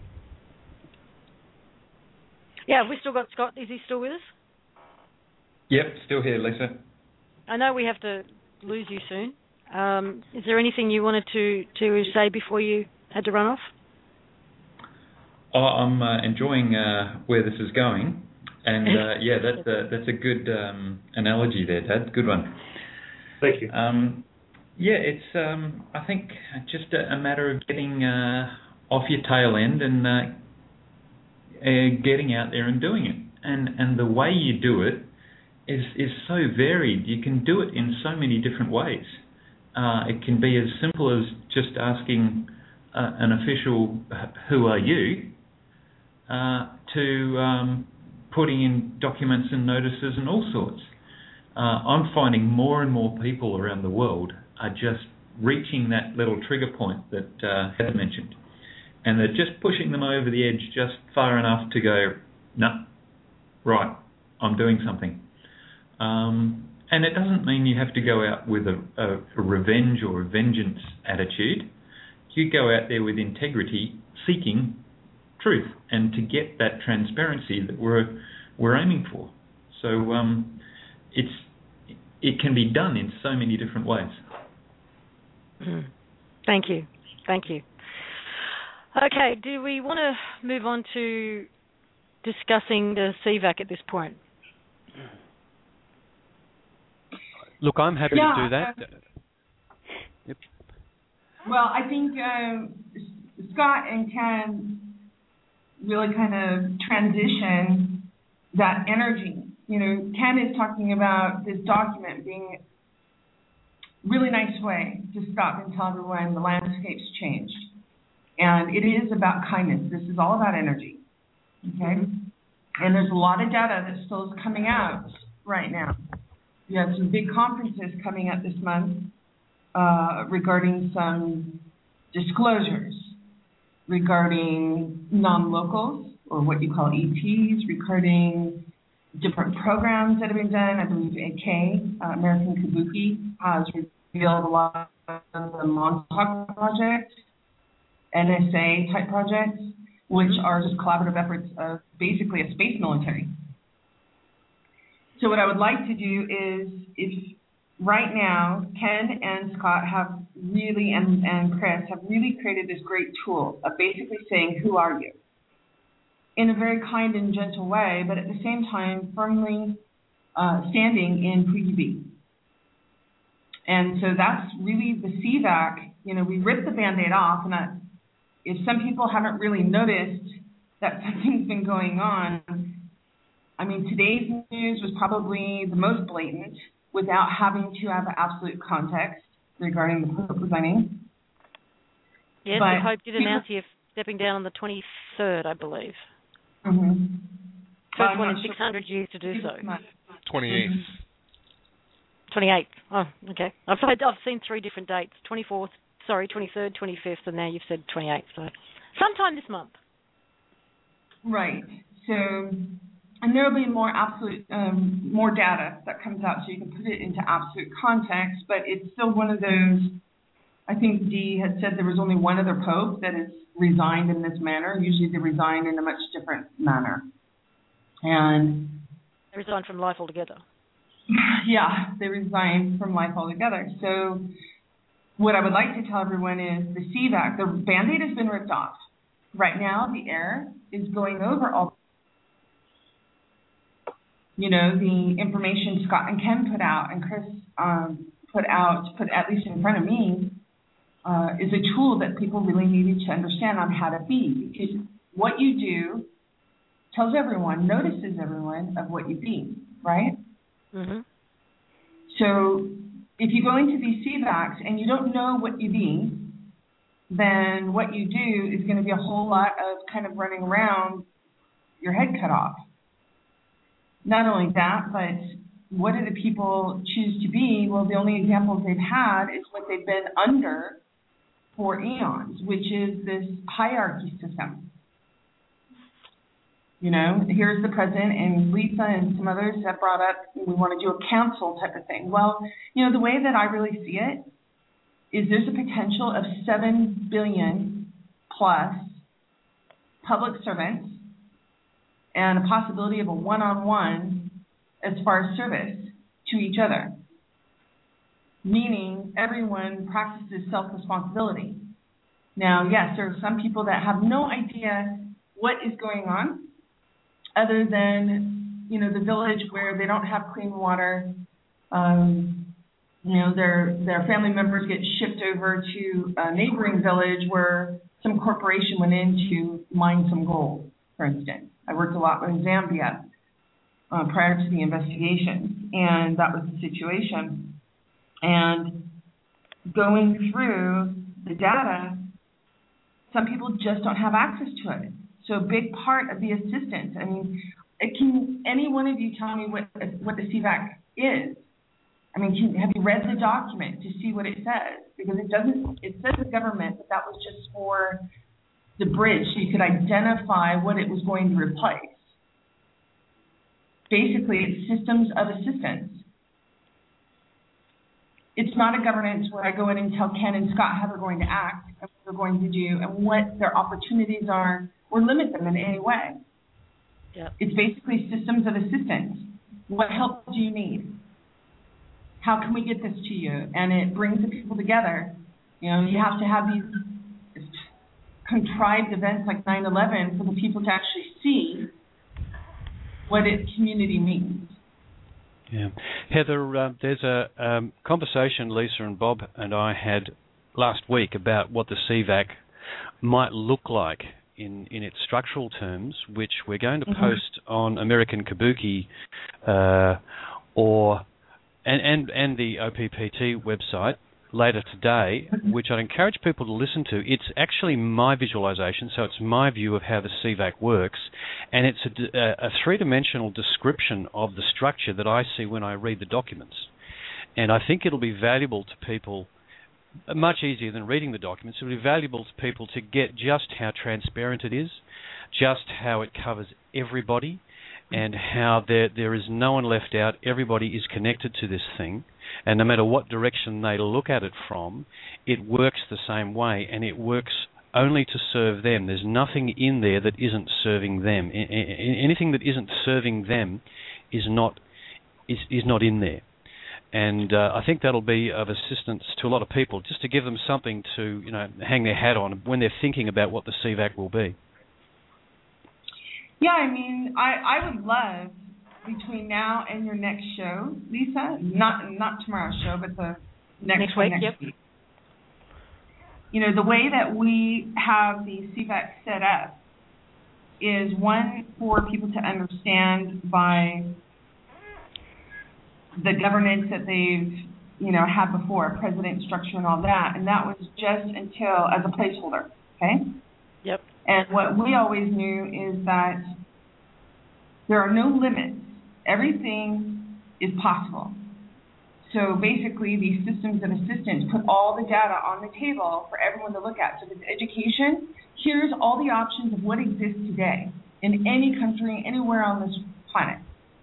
Yeah, have we still got Scott? Is he still with us? Yep, still here, Lisa. I know we have to lose you soon. Um, is there anything you wanted to, to say before you had to run off? Oh, I'm uh, enjoying uh, where this is going, and uh, yeah, that's a, that's a good um, analogy there, Dad. Good one. Thank you. Um, yeah, it's um, I think just a, a matter of getting uh, off your tail end and uh, uh, getting out there and doing it, and and the way you do it is is so varied. You can do it in so many different ways. Uh, it can be as simple as just asking uh, an official, "Who are you?" Uh, to um, putting in documents and notices and all sorts. Uh, I'm finding more and more people around the world are just reaching that little trigger point that uh, Heather mentioned, and they're just pushing them over the edge just far enough to go, "No, right, I'm doing something." Um, And it doesn't mean you have to go out with a, a, a revenge or a vengeance attitude. You go out there with integrity, seeking truth, and to get that transparency that we're we're aiming for. So um, it's it can be done in so many different ways. Mm. Thank you, thank you. Okay, do we want to move on to discussing the C VAC at this point? Look, I'm happy yeah, to do that. Uh, yep. Well, I think um, Scott and Ken really kind of transition that energy. You know, Ken is talking about this document being a really nice way to stop and tell everyone the landscape's changed. And it is about kindness. This is all about energy. Okay? And there's a lot of data that still is coming out right now. You have some big conferences coming up this month uh, regarding some disclosures regarding non-locals, or what you call E Ts, regarding different programs that have been done. I believe A K, uh, American Kabuki, has revealed a lot of the Montauk Project, N S A type projects, which are just collaborative efforts of basically a space military. So what I would like to do is, if right now, Ken and Scott have really, and, and Chris, have really created this great tool of basically saying, who are you? In a very kind and gentle way, but at the same time, firmly uh, standing in who you be. And so that's really the C VAC. You know, we ripped the Band-Aid off, and that, if some people haven't really noticed that something's been going on, I mean, today's news was probably the most blatant without having to have absolute context regarding the Pope resigning. Yes, but the Pope did announce he is stepping down on the twenty-third, I believe. Mm-hmm. First I'm one in not six hundred sure. years to do so. twenty-eighth. Mm-hmm. twenty-eighth. Oh, okay. I've, I've seen three different dates. twenty-fourth, sorry, twenty-third, twenty-fifth, and now you've said twenty-eighth. So sometime this month. Right. So, and there will be more absolute, um, more data that comes out so you can put it into absolute context, but it's still one of those, I think Dee had said there was only one other pope that has resigned in this manner. Usually they resign in a much different manner. And They resigned from life altogether. yeah, they resigned from life altogether. So what I would like to tell everyone is the C VAC, the Band-Aid has been ripped off. Right now, the air is going over all, you know, the information Scott and Ken put out and Chris um, put out, put at least in front of me, uh, is a tool that people really needed to understand on how to be. Because what you do tells everyone, notices everyone of what you be, right? Mm-hmm. So if you go into these C VACs and you don't know what you be, then what you do is going to be a whole lot of kind of running around, your head cut off. Not only that, but what do the people choose to be? Well, the only examples they've had is what they've been under for eons, which is this hierarchy system. You know, here's the president, and Lisa and some others have brought up, we want to do a council type of thing. Well, you know, the way that I really see it is there's a potential of seven billion plus public servants and a possibility of a one-on-one as far as service to each other, meaning everyone practices self-responsibility. Now, yes, there are some people that have no idea what is going on other than, you know, the village where they don't have clean water. Um, you know, their their family members get shipped over to a neighboring village where some corporation went in to mine some gold, for instance. I worked a lot in Zambia uh, prior to the investigation, and that was the situation. And going through the data, some people just don't have access to it. So a big part of the assistance, I mean, it can any one of you tell me what what the C VAC is? I mean, can, have you read the document to see what it says? Because it doesn't, it says the government, but that was just for the bridge, so you could identify what it was going to replace. Basically, it's systems of assistance. It's not a governance where I go in and tell Ken and Scott how they're going to act, and what they're going to do, and what their opportunities are, or limit them in any way. Yep. It's basically systems of assistance. What help do you need? How can we get this to you? And it brings the people together. You know, you have to have these contrived events like nine eleven for the people to actually see what it community means. Yeah. Heather, uh, there's a um, conversation Lisa and Bob and I had last week about what the C VAC might look like in, in its structural terms, which we're going to mm-hmm. post on American Kabuki uh, or and, and, and the O P P T website later today, which I'd encourage people to listen to. It's actually my visualization, so it's my view of how the C VAC works, and it's a, a three-dimensional description of the structure that I see when I read the documents. And I think it'll be valuable to people, much easier than reading the documents, it'll be valuable to people to get just how transparent it is, just how it covers everybody, and how there there is no one left out. Everybody is connected to this thing, and no matter what direction they look at it from, it works the same way, and it works only to serve them. There's nothing in there that isn't serving them. Anything that isn't serving them is not is is not in there. And uh, I think that'll be of assistance to a lot of people, just to give them something to, you know, hang their hat on when they're thinking about what the C VAC will be. Yeah, I mean, I, I would love, between now and your next show, Lisa, not not tomorrow's show, but the next, next one week, next yep. week. You know, the way that we have the C VAC set up is, one, for people to understand by the governance that they've, you know, had before, president structure and all that, and that was just until, as a placeholder, okay? Yep. And what we always knew is that there are no limits. Everything is possible. So basically, these systems of assistance put all the data on the table for everyone to look at. So with education, here's all the options of what exists today in any country, anywhere on this planet.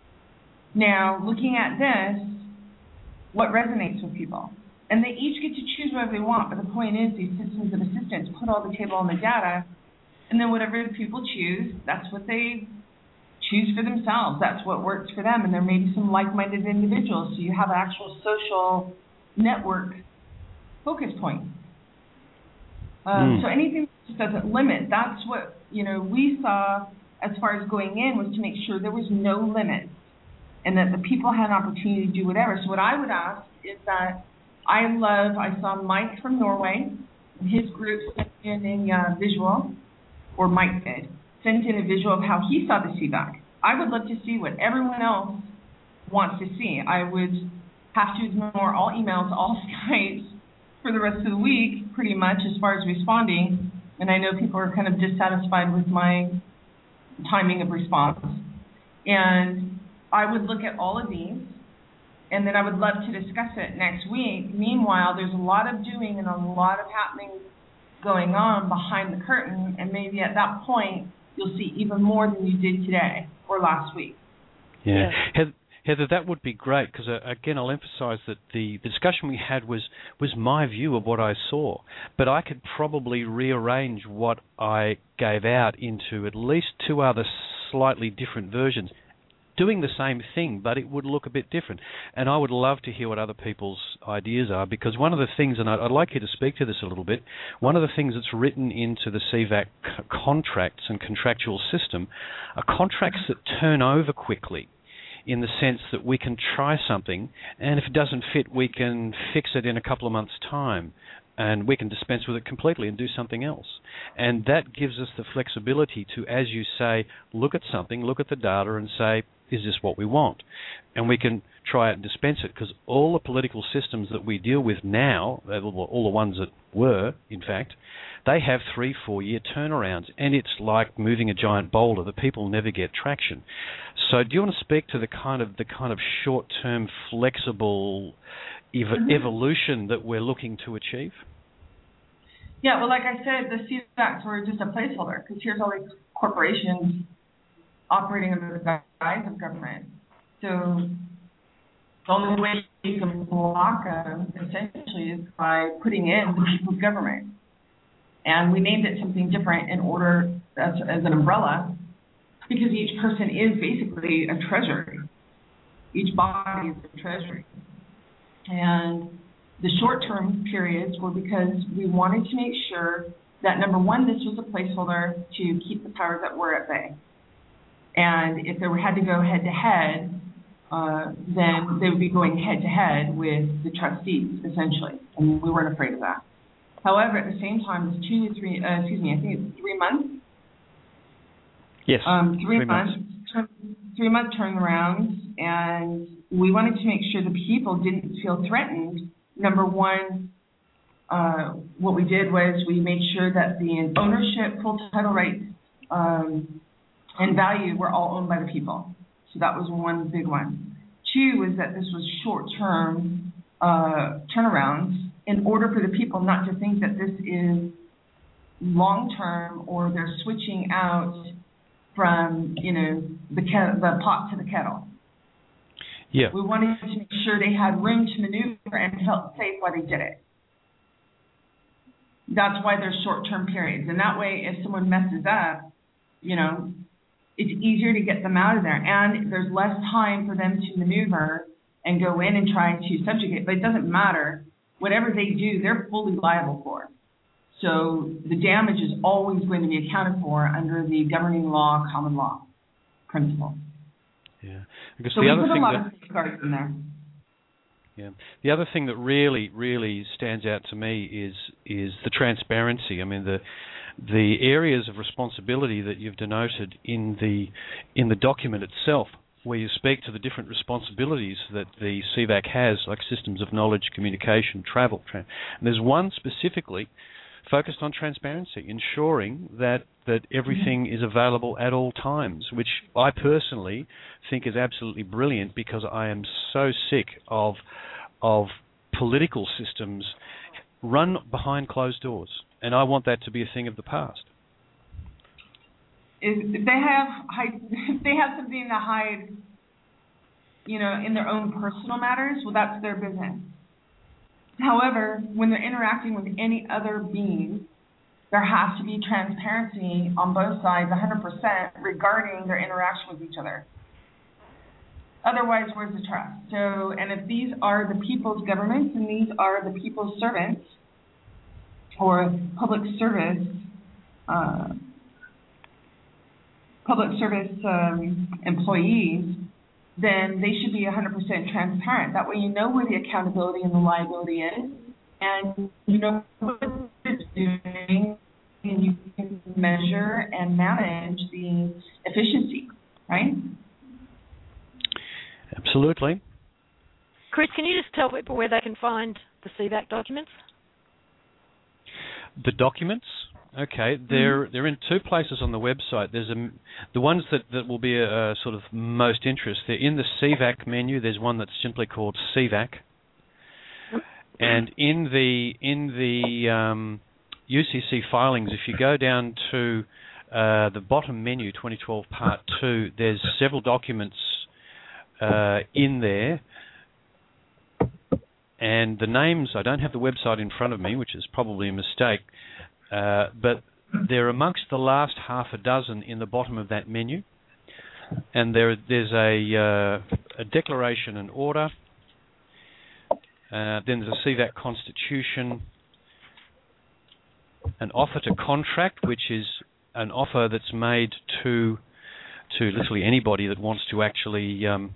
Now, looking at this, what resonates with people? And they each get to choose whatever they want, but the point is these systems of assistance put all the table on the data, and then whatever the people choose, that's what they choose for themselves. That's what works for them, and there may be some like-minded individuals, so you have an actual social network focus point. Um, mm. So anything that doesn't limit, that's what, you know, we saw as far as going in, was to make sure there was no limit and that the people had an opportunity to do whatever. So what I would ask is that I love, I saw Mike from Norway, and his group sent in a uh, visual, or Mike did, sent in a visual of how he saw the C VAC. I would love to see what everyone else wants to see. I would have to ignore all emails, all Skypes for the rest of the week, pretty much, as far as responding. And I know people are kind of dissatisfied with my timing of response. And I would look at all of these, and then I would love to discuss it next week. Meanwhile, there's a lot of doing and a lot of happening going on behind the curtain, and maybe at that point, you'll see even more than you did today or last week. Yeah. yeah. Heather, that would be great, because, uh, again, I'll emphasize that the, the discussion we had was, was my view of what I saw, but I could probably rearrange what I gave out into at least two other slightly different versions, doing the same thing, but it would look a bit different. And I would love to hear what other people's ideas are, because one of the things, and I'd, I'd like you to speak to this a little bit, one of the things that's written into the C VAC c- contracts and contractual system are contracts that turn over quickly, in the sense that we can try something, and if it doesn't fit, we can fix it in a couple of months' time, and we can dispense with it completely and do something else. And that gives us the flexibility to, as you say, look at something, look at the data and say, is this what we want? And we can try it and dispense it, because all the political systems that we deal with now, all the ones that were, in fact, they have three, four-year turnarounds, and it's like moving a giant boulder. The people never get traction. So, do you want to speak to the kind of the kind of short-term, flexible ev- mm-hmm. evolution that we're looking to achieve? Yeah, well, like I said, the C VACs were just a placeholder, because here's all these corporations operating under the guise of government. So the only way you can block them, essentially, is by putting in the people's government. And we named it something different in order as, as an umbrella, because each person is basically a treasury. Each body is a treasury. And the short-term periods were because we wanted to make sure that, number one, this was a placeholder to keep the powers that were at bay. And if they were, had to go head-to-head, uh, then they would be going head-to-head with the trustees, essentially. And we weren't afraid of that. However, at the same time, it's two to three, uh, excuse me, I think it's three months. Yes, um, three, three months. months. Ter- three-month turnarounds, and we wanted to make sure the people didn't feel threatened. Number one, uh, what we did was we made sure that the ownership, full title rights, um, and value were all owned by the people. So that was one big one. Two was that this was short-term uh, turnarounds, in order for the people not to think that this is long-term, or they're switching out from, you know, the ke- the pot to the kettle. Yeah. We wanted to make sure they had room to maneuver and felt safe while they did it. That's why there's short-term periods. And that way, if someone messes up, you know, it's easier to get them out of there. And there's less time for them to maneuver and go in and try to subjugate, but it doesn't matter. Whatever they do, they're fully liable for. So the damage is always going to be accounted for under the governing law, common law principle. Yeah. Because so the we other put thing a lot that, of safeguards in there. Yeah. The other thing that really, really stands out to me is is the transparency. I mean, the the areas of responsibility that you've denoted in the in the document itself, where you speak to the different responsibilities that the C VAC has, like systems of knowledge, communication, travel. Tra- and there's one specifically focused on transparency, ensuring that, that everything is available at all times, which I personally think is absolutely brilliant, because I am so sick of of political systems run behind closed doors, and I want that to be a thing of the past. If they have hide, if they have something to hide, you know, in their own personal matters, well, that's their business. However, when they're interacting with any other being, there has to be transparency on both sides, one hundred percent, regarding their interaction with each other. Otherwise, where's the trust? So, and if these are the people's governments and these are the people's servants or public service, uh, public service um, employees, then they should be one hundred percent transparent. That way you know where the accountability and the liability is, and you know what they're doing, and you can measure and manage the efficiency, right? Absolutely. Chris, can you just tell people where they can find the C VAC documents? The documents? Okay, they're mm-hmm. they're in two places on the website. There's a the ones that, that will be a, a sort of most interest. They're in the C VAC menu. There's one that's simply called C VAC, and in the in the um, U C C filings, if you go down to uh, the bottom menu, twenty twelve Part Two, there's several documents uh, in there, and the names. I don't have the website in front of me, which is probably a mistake. Uh, but they're amongst the last half a dozen in the bottom of that menu, and there, there's a, uh, a declaration and order. Uh, then there's a C VAC constitution, an offer to contract, which is an offer that's made to to literally anybody that wants to actually um,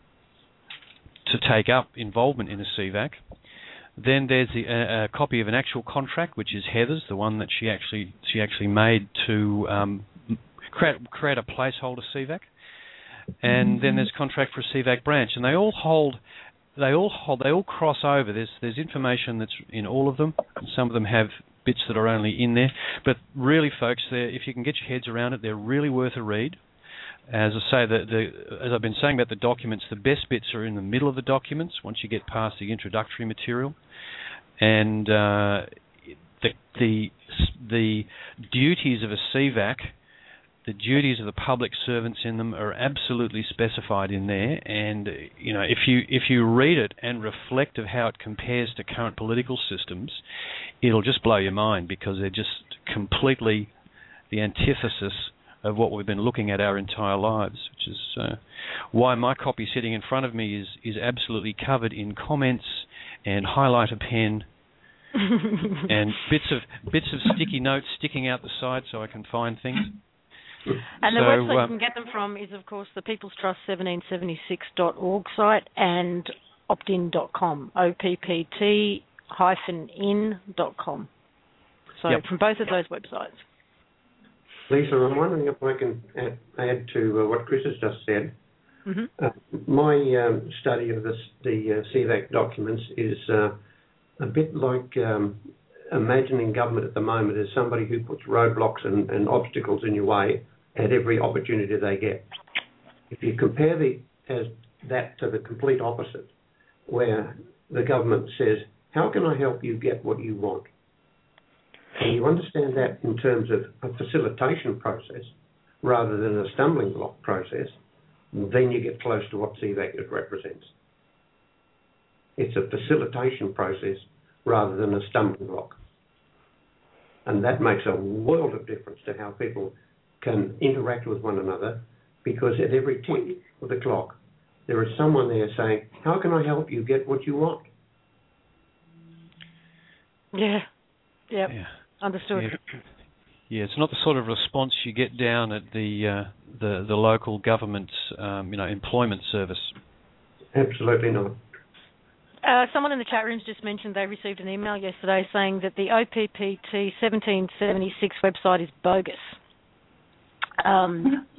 to take up involvement in a C VAC. Then there's the, uh, a copy of an actual contract, which is Heather's, the one that she actually she actually made to um, create, create a placeholder C VAC. And mm-hmm. then there's contract for a C VAC branch, and they all hold, they all hold, they all cross over. There's there's information that's in all of them. Some of them have bits that are only in there, but really, folks, if you can get your heads around it, they're really worth a read. As I say, the, the, as I've been saying about the documents, the best bits are in the middle of the documents once you get past the introductory material, and uh, the, the the duties of a C VAC, the duties of the public servants in them are absolutely specified in there. And you know, if you if you read it and reflect of how it compares to current political systems, it'll just blow your mind, because they're just completely the antithesis of what we've been looking at our entire lives, which is uh, why my copy sitting in front of me is, is absolutely covered in comments and highlighter pen and bits of bits of sticky notes sticking out the side so I can find things. And the so, website uh, you can get them from is, of course, the People's Trust seventeen seventy-six dot org site and optin dot com, O P P T hyphen in dot com. So yep. from both of those websites. Lisa, I'm wondering if I can add, add to uh, what Chris has just said. Mm-hmm. Uh, my um, study of this, the uh, C VAC documents is uh, a bit like um, imagining government at the moment as somebody who puts roadblocks and, and obstacles in your way at every opportunity they get. If you compare the, as that to the complete opposite, where the government says, how can I help you get what you want? And you understand that in terms of a facilitation process rather than a stumbling block process, then you get close to what C VAC represents. It's a facilitation process rather than a stumbling block. And that makes a world of difference to how people can interact with one another, because at every tick of the clock, there is someone there saying, how can I help you get what you want? Yeah. Yep. Yeah. Understood. Yeah. Yeah, it's not the sort of response you get down at the uh, the, the local government's um, you know employment service. Absolutely not. Uh, someone in the chat rooms just mentioned they received an email yesterday saying that the O P P T seventeen seventy-six website is bogus. Um,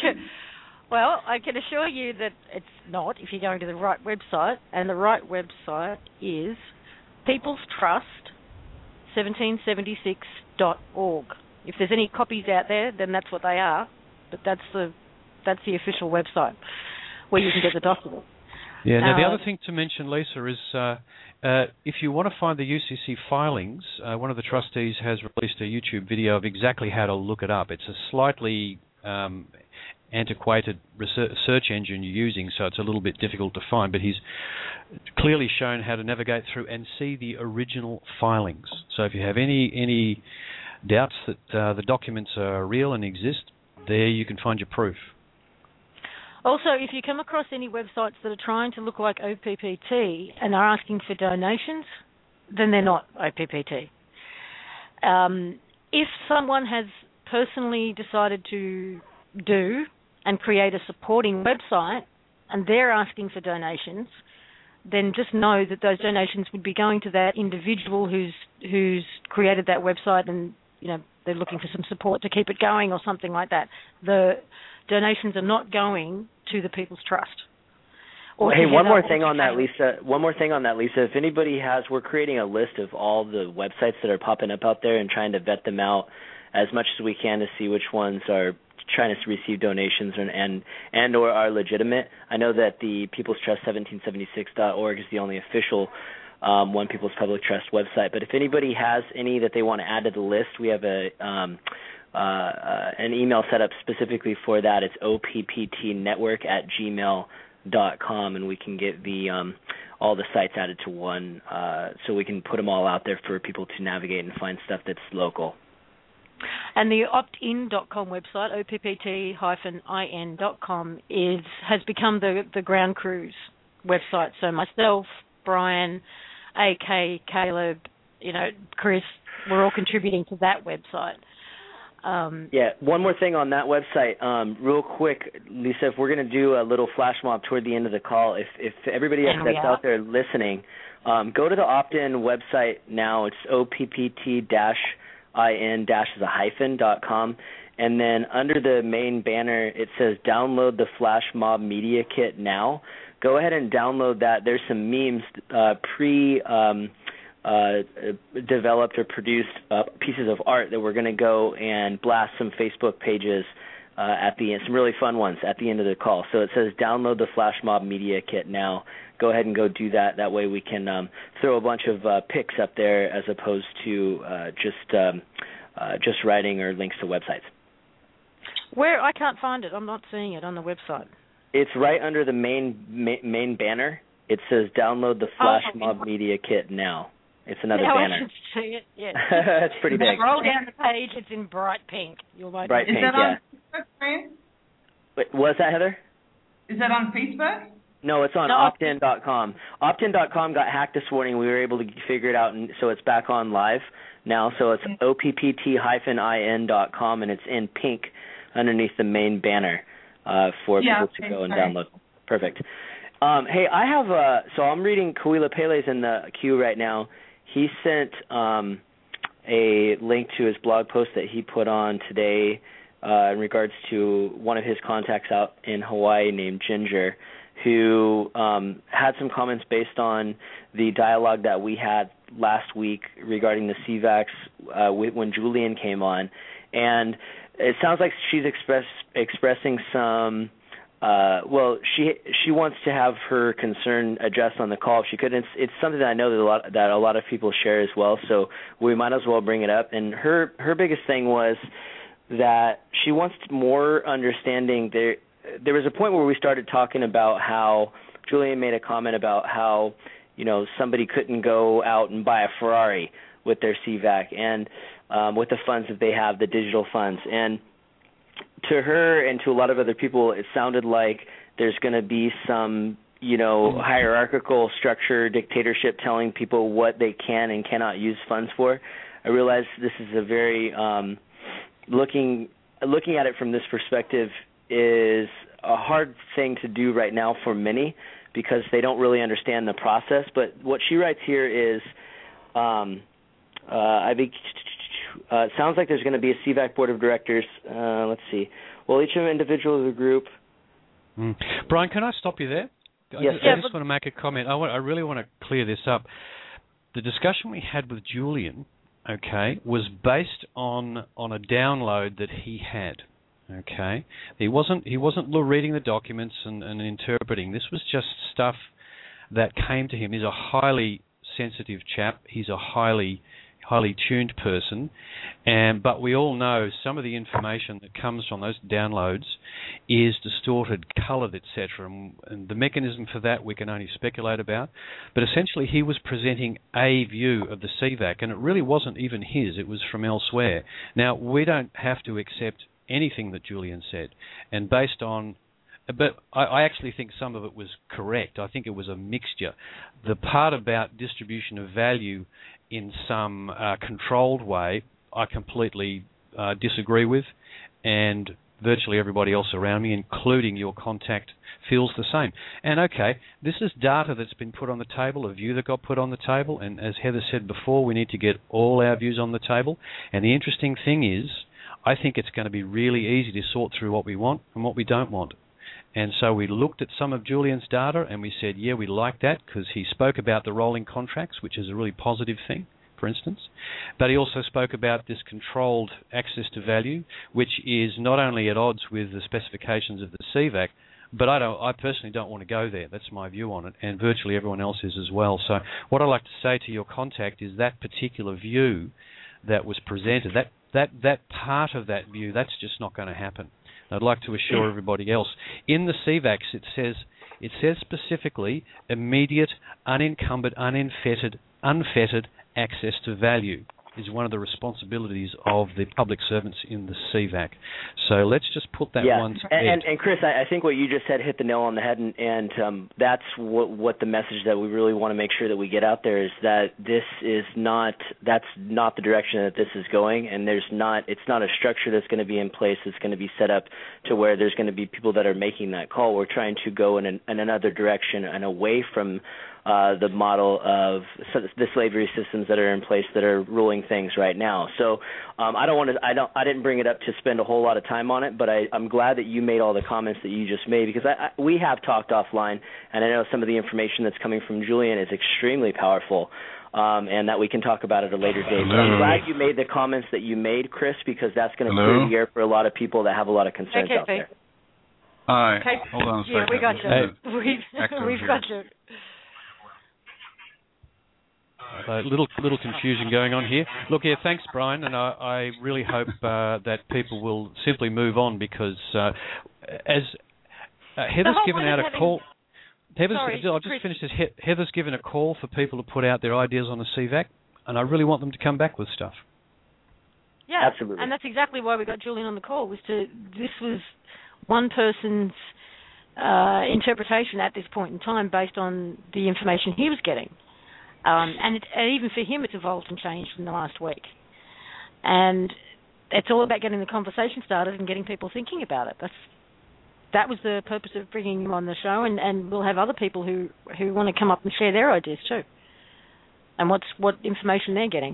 well, I can assure you that it's not if you're going to the right website, and the right website is People's Trust seventeen seventy-six dot org. If there's any copies out there, then that's what they are, but that's the that's the official website where you can get the document. Yeah, now uh, the other thing to mention, Lisa, is uh, uh, if you want to find the U C C filings, uh, one of the trustees has released a YouTube video of exactly how to look it up. It's a slightly um, antiquated research search engine you're using, so it's a little bit difficult to find, but he's clearly shown how to navigate through and see the original filings. So if you have any any doubts that uh, the documents are real and exist, there you can find your proof. Also, if you come across any websites that are trying to look like O P P T and are asking for donations, then they're not O P P T. Um, if someone has personally decided to do and create a supporting website and they're asking for donations, then just know that those donations would be going to that individual who's who's created that website, and you know they're looking for some support to keep it going or something like that. The donations are not going to the People's Trust. Well, hey, one more thing on that, Lisa. One more thing on that, Lisa. If anybody has, we're creating a list of all the websites that are popping up out there and trying to vet them out as much as we can to see which ones are trying to receive donations and and, and or are legitimate. I know that the People's Trust seventeen seventy-six dot org is the only official um, One People's Public Trust website. But if anybody has any that they want to add to the list, we have a um, uh, uh, an email set up specifically for that. It's O P P T network at gmail dot com, and we can get the um, all the sites added to one, uh, so we can put them all out there for people to navigate and find stuff that's local. And the opt in dot com website, O P P T I N dot com, is has become the the ground crews website. So myself, Brian, A K, Caleb, you know, Chris, we're all contributing to that website. Um, yeah, one more thing on that website, um, real quick, Lisa, if we're going to do a little flash mob toward the end of the call, if if everybody that's out there listening, um, go to the opt-in website now. It's O P P T I N dash as a hyphen dot com, and then under the main banner it says download the Flash Mob Media Kit now. Go ahead and download that. There's some memes, uh, pre um, uh, developed or produced uh, pieces of art that we're going to go and blast some Facebook pages uh, at the end, some really fun ones at the end of the call. So it says download the Flash Mob Media Kit now. Go ahead and go do that. That way we can um, throw a bunch of uh, pics up there as opposed to uh, just um, uh, just writing or links to websites. Where I can't find it. I'm not seeing it on the website. It's right under the main ma- main banner. It says download the Flash oh, Mob Media Kit now. It's another now banner. I should see it. Yeah. It's pretty big. Scroll down the page. It's in bright pink. You'll bright Is pink. that Yeah. on Facebook, Brian? Wait, what's that, Heather? Is that on Facebook? No, it's on no. opt in dot com. opt in dot com got hacked this morning. We were able to figure it out, and so it's back on live now. So it's O P P T I N dot com, and it's in pink underneath the main banner uh, for yeah, people to okay, go and sorry. download. Perfect. Um, hey, I have uh, so I'm reading Kawila Pele's in the queue right now. He sent um, a link to his blog post that he put on today uh, in regards to one of his contacts out in Hawaii named Ginger, who um, had some comments based on the dialogue that we had last week regarding the C VAX uh, when Julian came on. And it sounds like she's express, expressing some, uh, well, she she wants to have her concern addressed on the call if she could. It's, it's something that I know that a lot that a lot of people share as well, so we might as well bring it up. And her, her biggest thing was that she wants more understanding. There, there was a point where we started talking about how Julian made a comment about how, you know, somebody couldn't go out and buy a Ferrari with their C VAC and um, with the funds that they have, the digital funds. And to her and to a lot of other people, it sounded like there's going to be some, you know, hierarchical structure, dictatorship telling people what they can and cannot use funds for. I realize this is a very um, looking looking at it from this perspective is a hard thing to do right now for many because they don't really understand the process. But what she writes here is, um, uh, I think, uh, it sounds like there's going to be a C VAC board of directors. Uh, let's see. Well, each individual of the group. Mm. Brian, can I stop you there? Yes, I, I just want to make a comment. I, want, I really want to clear this up. The discussion we had with Julian, okay, was based on on a download that he had. Okay, he wasn't he wasn't reading the documents and, and interpreting. This was just stuff that came to him. He's a highly sensitive chap. He's a highly highly tuned person, and but we all know some of the information that comes from those downloads is distorted, coloured, et cetera. And, and the mechanism for that we can only speculate about. But essentially, he was presenting a view of the C VAC, and it really wasn't even his. It was from elsewhere. Now we don't have to accept anything that Julian said, and based on, but I, I actually think some of it was correct. I think it was a mixture. The part about distribution of value in some uh, controlled way, I completely uh, disagree with, and virtually everybody else around me, including your contact, feels the same. And okay, this is data that's been put on the table, a view that got put on the table, and as Heather said before, we need to get all our views on the table. And the interesting thing is, I think it's going to be really easy to sort through what we want and what we don't want. And so we looked at some of Julian's data and we said, yeah, we like that because he spoke about the rolling contracts, which is a really positive thing, for instance. But he also spoke about this controlled access to value, which is not only at odds with the specifications of the C VAC, but I don't. I personally don't want to go there. That's my view on it, and virtually everyone else is as well. So what I'd like to say to your contact is that particular view that was presented, that That that part of that view, that's just not going to happen. I'd like to assure everybody else. In the C VACs, it says it says specifically immediate, unencumbered, unfettered, unfettered access to value is one of the responsibilities of the public servants in the C VAC. So let's just put that yeah. one to and, bed. and, and Chris, I, I think what you just said hit the nail on the head, and, and um, that's what, what the message that we really want to make sure that we get out there is that this is not that's not the direction that this is going, and there's not it's not a structure that's going to be in place that's going to be set up to where there's going to be people that are making that call. We're trying to go in, an, in another direction and away from Uh, the model of the slavery systems that are in place that are ruling things right now. So um, I don't want to. I don't. I didn't bring it up to spend a whole lot of time on it, but I, I'm glad that you made all the comments that you just made because I, I, we have talked offline, and I know some of the information that's coming from Julian is extremely powerful, um, and that we can talk about at a later date. But I'm glad you made the comments that you made, Chris, because that's going to clear the air for a lot of people that have a lot of concerns okay, out there. Hi. Okay. Hold on a second. Yeah, we got you. Hey. We've, we've got you. A little little confusion going on here. Look, yeah, thanks, Brian, and I, I really hope uh, that people will simply move on because uh, as uh, Heather's given out a having... call. Heather's, Sorry, I'll just Chris. finish this. He- Heather's given a call for people to put out their ideas on the C VAC, and I really want them to come back with stuff. Yeah, absolutely. And that's exactly why we got Julian on the call. Was to this was one person's uh, interpretation at this point in time based on the information he was getting. Um, and, it, and even for him, it's evolved and changed in the last week. And it's all about getting the conversation started and getting people thinking about it. That's that was the purpose of bringing you on the show, and, and we'll have other people who, who want to come up and share their ideas too, and what's what information they're getting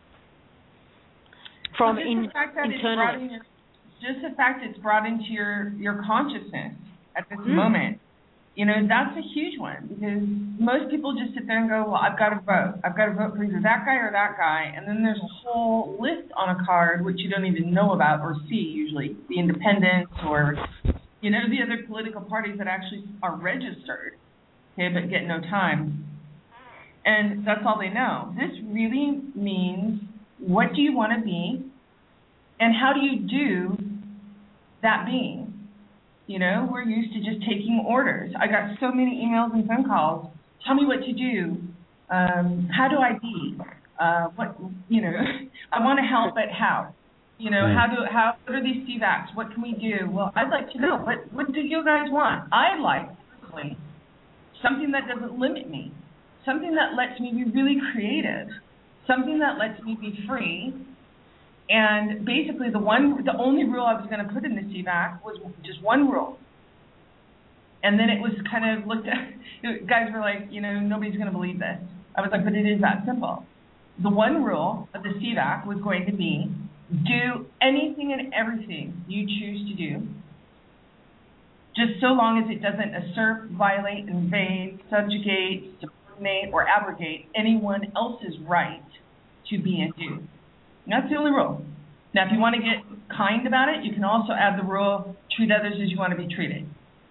from just in, the fact that internally. It's in, just the fact it's brought into your, your consciousness at this Mm. moment. You know, that's a huge one because most people just sit there and go, well, I've got to vote. I've got to vote for either that guy or that guy. And then there's a whole list on a card which you don't even know about or see usually, the independents or, you know, the other political parties that actually are registered, okay, but get no time. And that's all they know. This really means what do you want to be and how do you do that being? You know, we're used to just taking orders. I got so many emails and phone calls. Tell me what to do. Um, how do I be? Uh, what you know? I want to help, but how? You know, how do how what are these C VACs? What can we do? Well, I'd like to know what what do you guys want? I'd like personally something that doesn't limit me, something that lets me be really creative, something that lets me be free. And basically, the one the only rule I was going to put in the C VAC was just one rule. And then it was kind of looked at. Guys were like, you know, nobody's going to believe this. I was like, but it is that simple. The one rule of the C VAC was going to be, do anything and everything you choose to do, just so long as it doesn't usurp, violate, invade, subjugate, subordinate, or abrogate anyone else's right to be and do. And that's the only rule. Now, if you want to get kind about it, you can also add the rule, treat others as you want to be treated.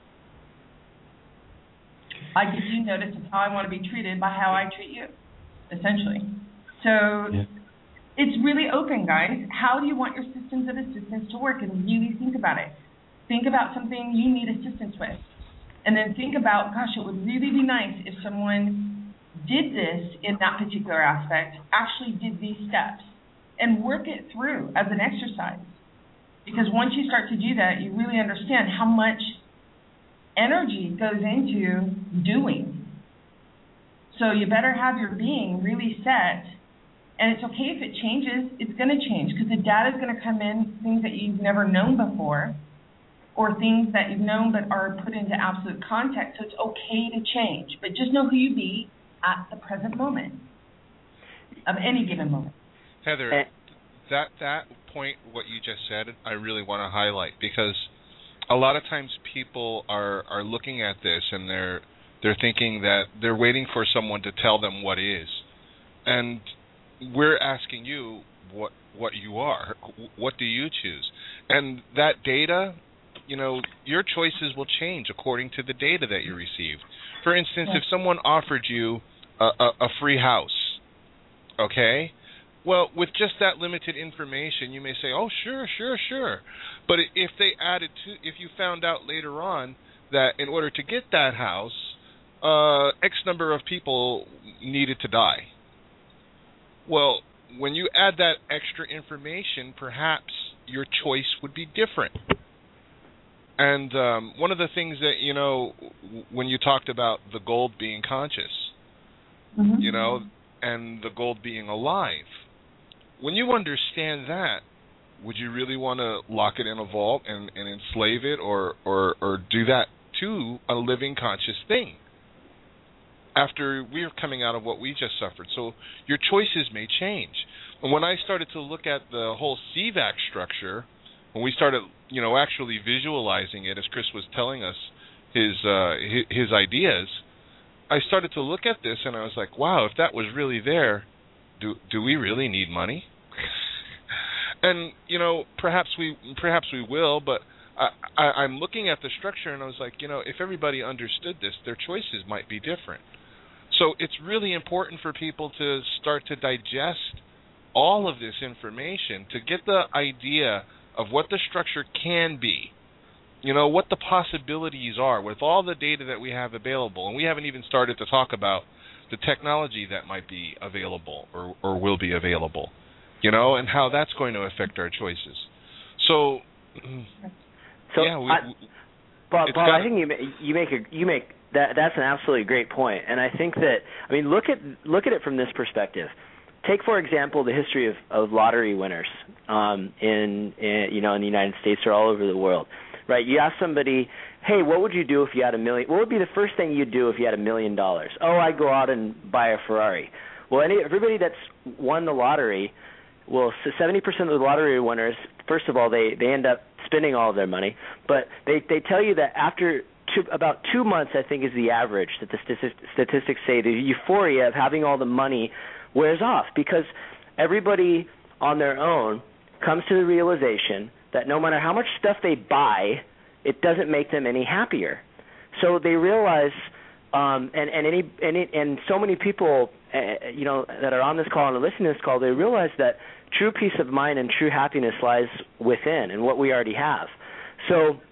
I give you notice of how I want to be treated by how I treat you, essentially. So yeah. It's really open, guys. How do you want your systems of assistance to work? And really think about it. Think about something you need assistance with. And then think about, gosh, it would really be nice if someone did this in that particular aspect, actually did these steps, and work it through as an exercise. Because once you start to do that, you really understand how much energy goes into doing. So you better have your being really set. And it's okay if it changes. It's going to change because the data is going to come in, things that you've never known before, or things that you've known but are put into absolute context. So it's okay to change. But just know who you be at the present moment, of any given moment. Heather, that that point, what you just said, I really want to highlight, because a lot of times people are, are looking at this and they're they're thinking that they're waiting for someone to tell them what is. And we're asking you what what you are. What do you choose? And that data, you know, your choices will change according to the data that you received. For instance, if someone offered you a, a, a free house, okay, well, with just that limited information, you may say, oh, sure, sure, sure. But if they added to, if you found out later on that in order to get that house, uh, X number of people needed to die. Well, when you add that extra information, perhaps your choice would be different. And um, one of the things that, you know, when you talked about the gold being conscious, mm-hmm. you know, and the gold being alive, when you understand that, would you really want to lock it in a vault and, and enslave it, or, or, or do that to a living conscious thing after we're coming out of what we just suffered? So your choices may change. And when I started to look at the whole C VAC structure, when we started, you know, actually visualizing it, as Chris was telling us his, uh, his, his ideas, I started to look at this and I was like, wow, if that was really there, do do we really need money? And, you know, perhaps we perhaps we will, but I, I, I'm looking at the structure and I was like, you know, if everybody understood this, their choices might be different. So it's really important for people to start to digest all of this information, to get the idea of what the structure can be, you know, what the possibilities are with all the data that we have available. And we haven't even started to talk about the technology that might be available or, or will be available, you know, and how that's going to affect our choices. So, so yeah, we, I, Bob, Bob got, I think you you make a you make that that's an absolutely great point, and I think that I mean look at look at it from this perspective. Take, for example, the history of, of lottery winners um, in, in you know in the United States or all over the world, right? You ask somebody, hey, what would you do if you had a million? What would be the first thing you'd do if you had a million dollars? Oh, I'd go out and buy a Ferrari. Well, any, everybody that's won the lottery, well, seventy percent of the lottery winners, first of all, they, they end up spending all of their money, but they, they tell you that after two, about two months, I think, is the average that the statistics say, the euphoria of having all the money wears off, because everybody on their own comes to the realization that no matter how much stuff they buy, it doesn't make them any happier. So they realize, um, and and any and, it, and so many people, uh, you know, that are on this call and are listening to this call, they realize that true peace of mind and true happiness lies within and what we already have. So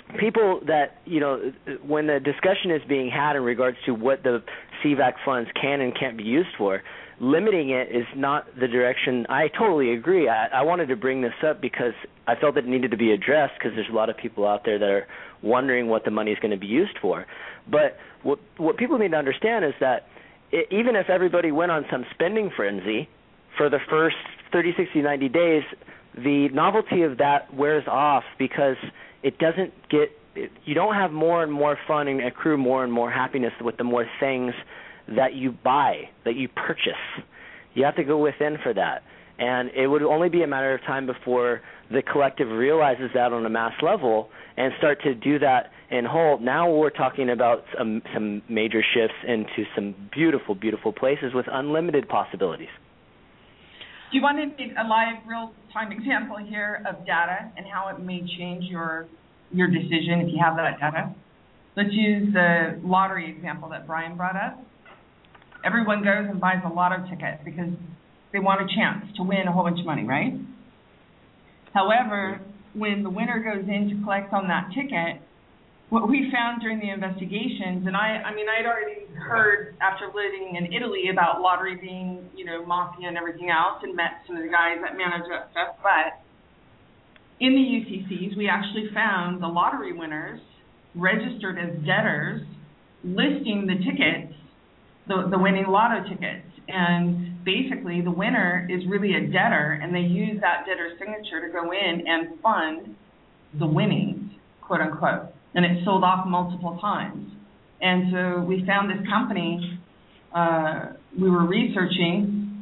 people that, you know, when the discussion is being had in regards to what the C VAC funds can and can't be used for, limiting it is not the direction. I totally agree. I, I wanted to bring this up because I felt that it needed to be addressed because there's a lot of people out there that are wondering what the money is going to be used for. But what what people need to understand is that it, even if everybody went on some spending frenzy for the first thirty, sixty, ninety days, the novelty of that wears off because it doesn't get it, you don't have more and more fun and accrue more and more happiness with the more things that you buy, that you purchase. You have to go within for that. And it would only be a matter of time before the collective realizes that on a mass level and start to do that in whole. Now we're talking about some, some major shifts into some beautiful, beautiful places with unlimited possibilities. Do you want to need a live, real-time example here of data and how it may change your your decision if you have that data? Let's use the lottery example that Brian brought up. Everyone goes and buys a lotto ticket because they want a chance to win a whole bunch of money, right? However, when the winner goes in to collect on that ticket, what we found during the investigations, and I, I mean, I'd already heard after living in Italy about lottery being, you know, mafia and everything else, and met some of the guys that manage that stuff, but in the U C Cs, we actually found the lottery winners registered as debtors, listing the tickets, the, the winning lotto tickets. And basically, the winner is really a debtor, and they use that debtor's signature to go in and fund the winnings, quote unquote. And it's sold off multiple times. And so we found this company uh, we were researching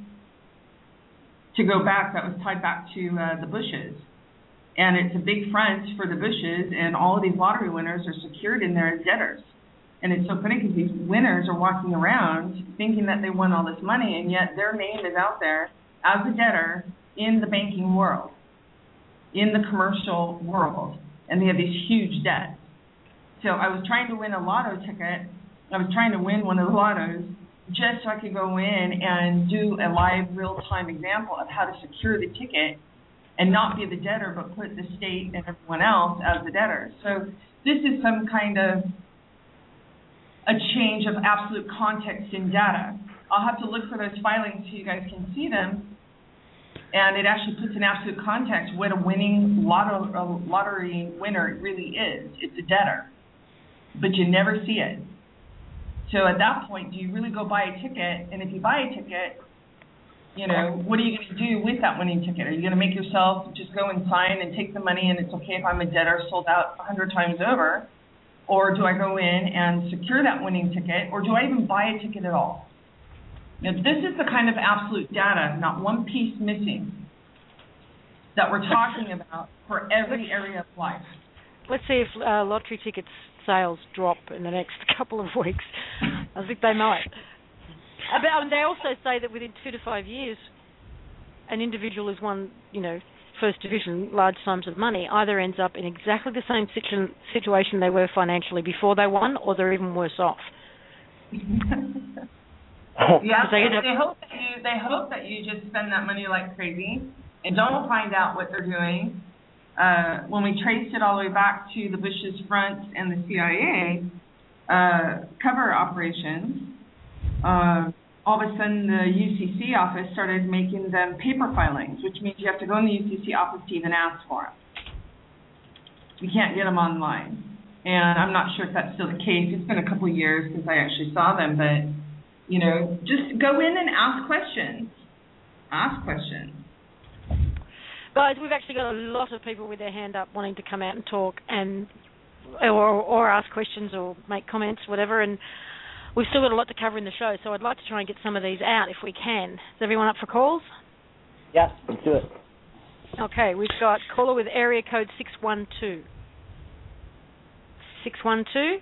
to go back that was tied back to uh, the Bushes. And it's a big front for the Bushes, and all of these lottery winners are secured in there as debtors. And it's so funny because these winners are walking around thinking that they won all this money, and yet their name is out there as a debtor in the banking world, in the commercial world, and they have these huge debts. So I was trying to win a lotto ticket. I was trying to win one of the lottos just so I could go in and do a live real-time example of how to secure the ticket and not be the debtor but put the state and everyone else as the debtor. So this is some kind of a change of absolute context in data. I'll have to look for those filings so you guys can see them. And it actually puts in absolute context what a winning lotto, a lottery winner really is. It's a debtor. But you never see it. So at that point, do you really go buy a ticket? And if you buy a ticket, you know, what are you going to do with that winning ticket? Are you going to make yourself just go and sign and take the money and it's okay if I'm a debtor sold out a hundred times over? Or do I go in and secure that winning ticket? Or do I even buy a ticket at all? Now, this is the kind of absolute data, not one piece missing, that we're talking about for every area of life. Let's see if uh, lottery tickets sales drop in the next couple of weeks. I think they might. But they also say that within two to five years, an individual has won, you know, first division, large sums of money, either ends up in exactly the same situ- situation they were financially before they won, or they're even worse off. Yeah, they, they hope that you they hope that you just spend that money like crazy and don't find out what they're doing. Uh, when we traced it all the way back to the Bush's front and the C I A uh, cover operations, uh, all of a sudden the U C C office started making them paper filings, which means you have to go in the U C C office to even ask for them. You can't get them online. And I'm not sure if that's still the case. It's been a couple of years since I actually saw them, but, you know, just go in and ask questions. Ask questions. Guys, we've actually got a lot of people with their hand up wanting to come out and talk and or, or ask questions or make comments, whatever, and we've still got a lot to cover in the show, so I'd like to try and get some of these out if we can. Is everyone up for calls? Yeah, let's do it. Okay, we've got caller with area code six one two. six one two.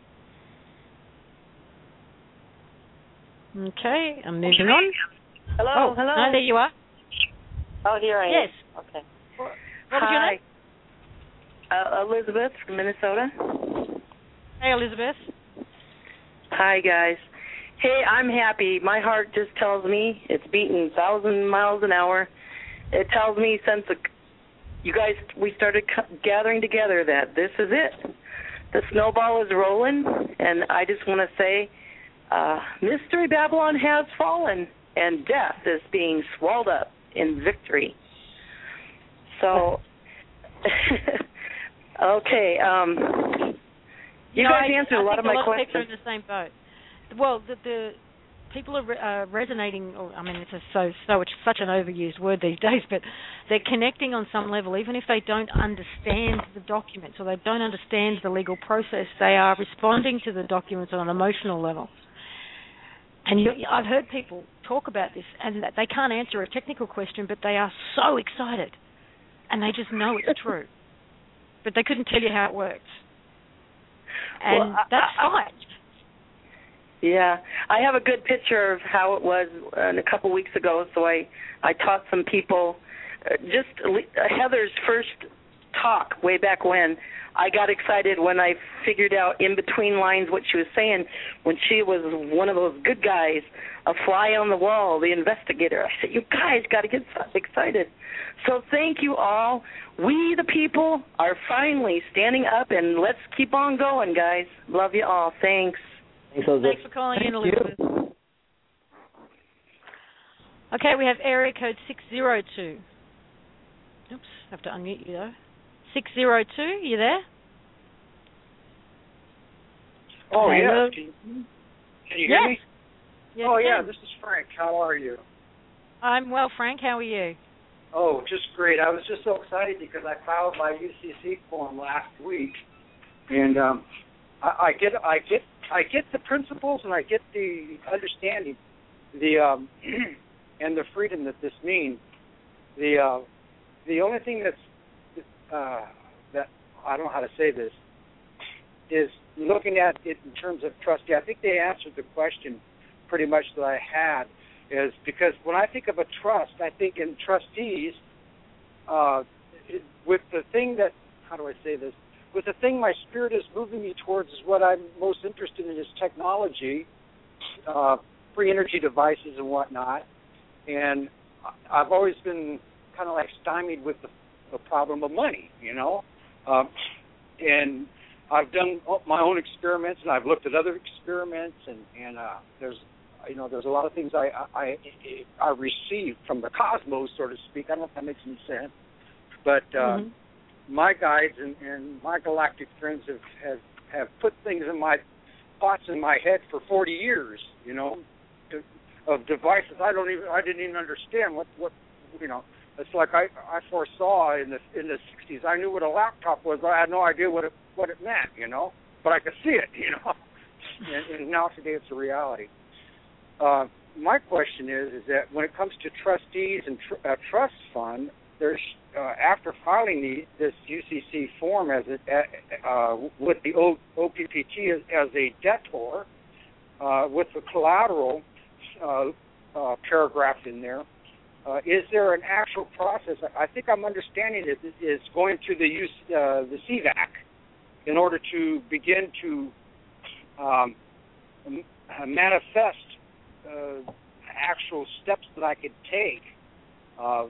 Okay, I'm moving on. Hello, oh, hello. No, there you are. Oh, here I am. Yes. Okay. What was your name? Uh, Elizabeth from Minnesota. Hey, Elizabeth. Hi, guys. Hey, I'm happy. My heart just tells me it's beating a thousand miles an hour. It tells me since the you guys, we started c- gathering together that this is it. The snowball is rolling, and I just want to say, uh, Mystery Babylon has fallen, and death is being swallowed up in victory. So, okay, um, you no, guys I, answered I a lot of my a lot questions. Of people are in the same boat. Well, the, the people are uh, resonating. Or, I mean, it's a, so so it's such an overused word these days, but they're connecting on some level, even if they don't understand the documents or they don't understand the legal process. They are responding to the documents on an emotional level. And you, I've heard people talk about this, and that they can't answer a technical question, but they are so excited, and they just know it's true, but they couldn't tell you how it works. And well, that's I, I, fine. Yeah, I have a good picture of how it was uh, a couple weeks ago. So I, I taught some people uh, just uh, Heather's first talk way back when. I got excited when I figured out in between lines what she was saying when she was one of those good guys, a fly on the wall, the investigator. I said, you guys got to get excited. So thank you all. We, the people, are finally standing up, and let's keep on going, guys. Love you all. Thanks. Thanks, Elizabeth. Thanks for calling Thank in, Elizabeth. You. Okay, we have area code six zero two. Oops, have to unmute you though. six zero two, you there? Oh, Hello? yes. Can you, can you hear yes. me? Yes, oh, I yeah, can. this is Frank. How are you? I'm well, Frank. How are you? Oh, just great. I was just so excited because I filed my U C C form last week, and um, I, I get, I get, I get the principles and I get the understanding, the um, and the freedom that this means. The uh, the only thing that's uh, that I don't know how to say this is looking at it in terms of trustee. I think they answered the question pretty much that I had. Is because when I think of a trust, I think in trustees, uh, it, with the thing that, how do I say this, with the thing my spirit is moving me towards is what I'm most interested in is technology, uh, free energy devices and whatnot. And I've always been kind of like stymied with the, the problem of money, you know. Um, and I've done my own experiments, and I've looked at other experiments, and, and uh, there's You know, there's a lot of things I, I I receive from the cosmos, so to speak. I don't know if that makes any sense. But uh, mm-hmm. my guides and, and my galactic friends have, have, have put things in my thoughts in my head for forty years, you know, to, of devices I don't even, I didn't even understand what, what you know. It's like I, I foresaw in the in the sixties. I knew what a laptop was, but I had no idea what it, what it meant, you know. But I could see it, you know. and, and now today it's a reality. Uh, my question is, is that when it comes to trustees and tr- uh, trust fund, there's uh, after filing the, this U C C form as a, uh, with the o- O P P T as, as a debtor, uh, with the collateral uh, uh, paragraph in there, uh, is there an actual process? I think I'm understanding it is going to the use uh, the C VAC in order to begin to um, manifest. Uh, actual steps that I could take uh,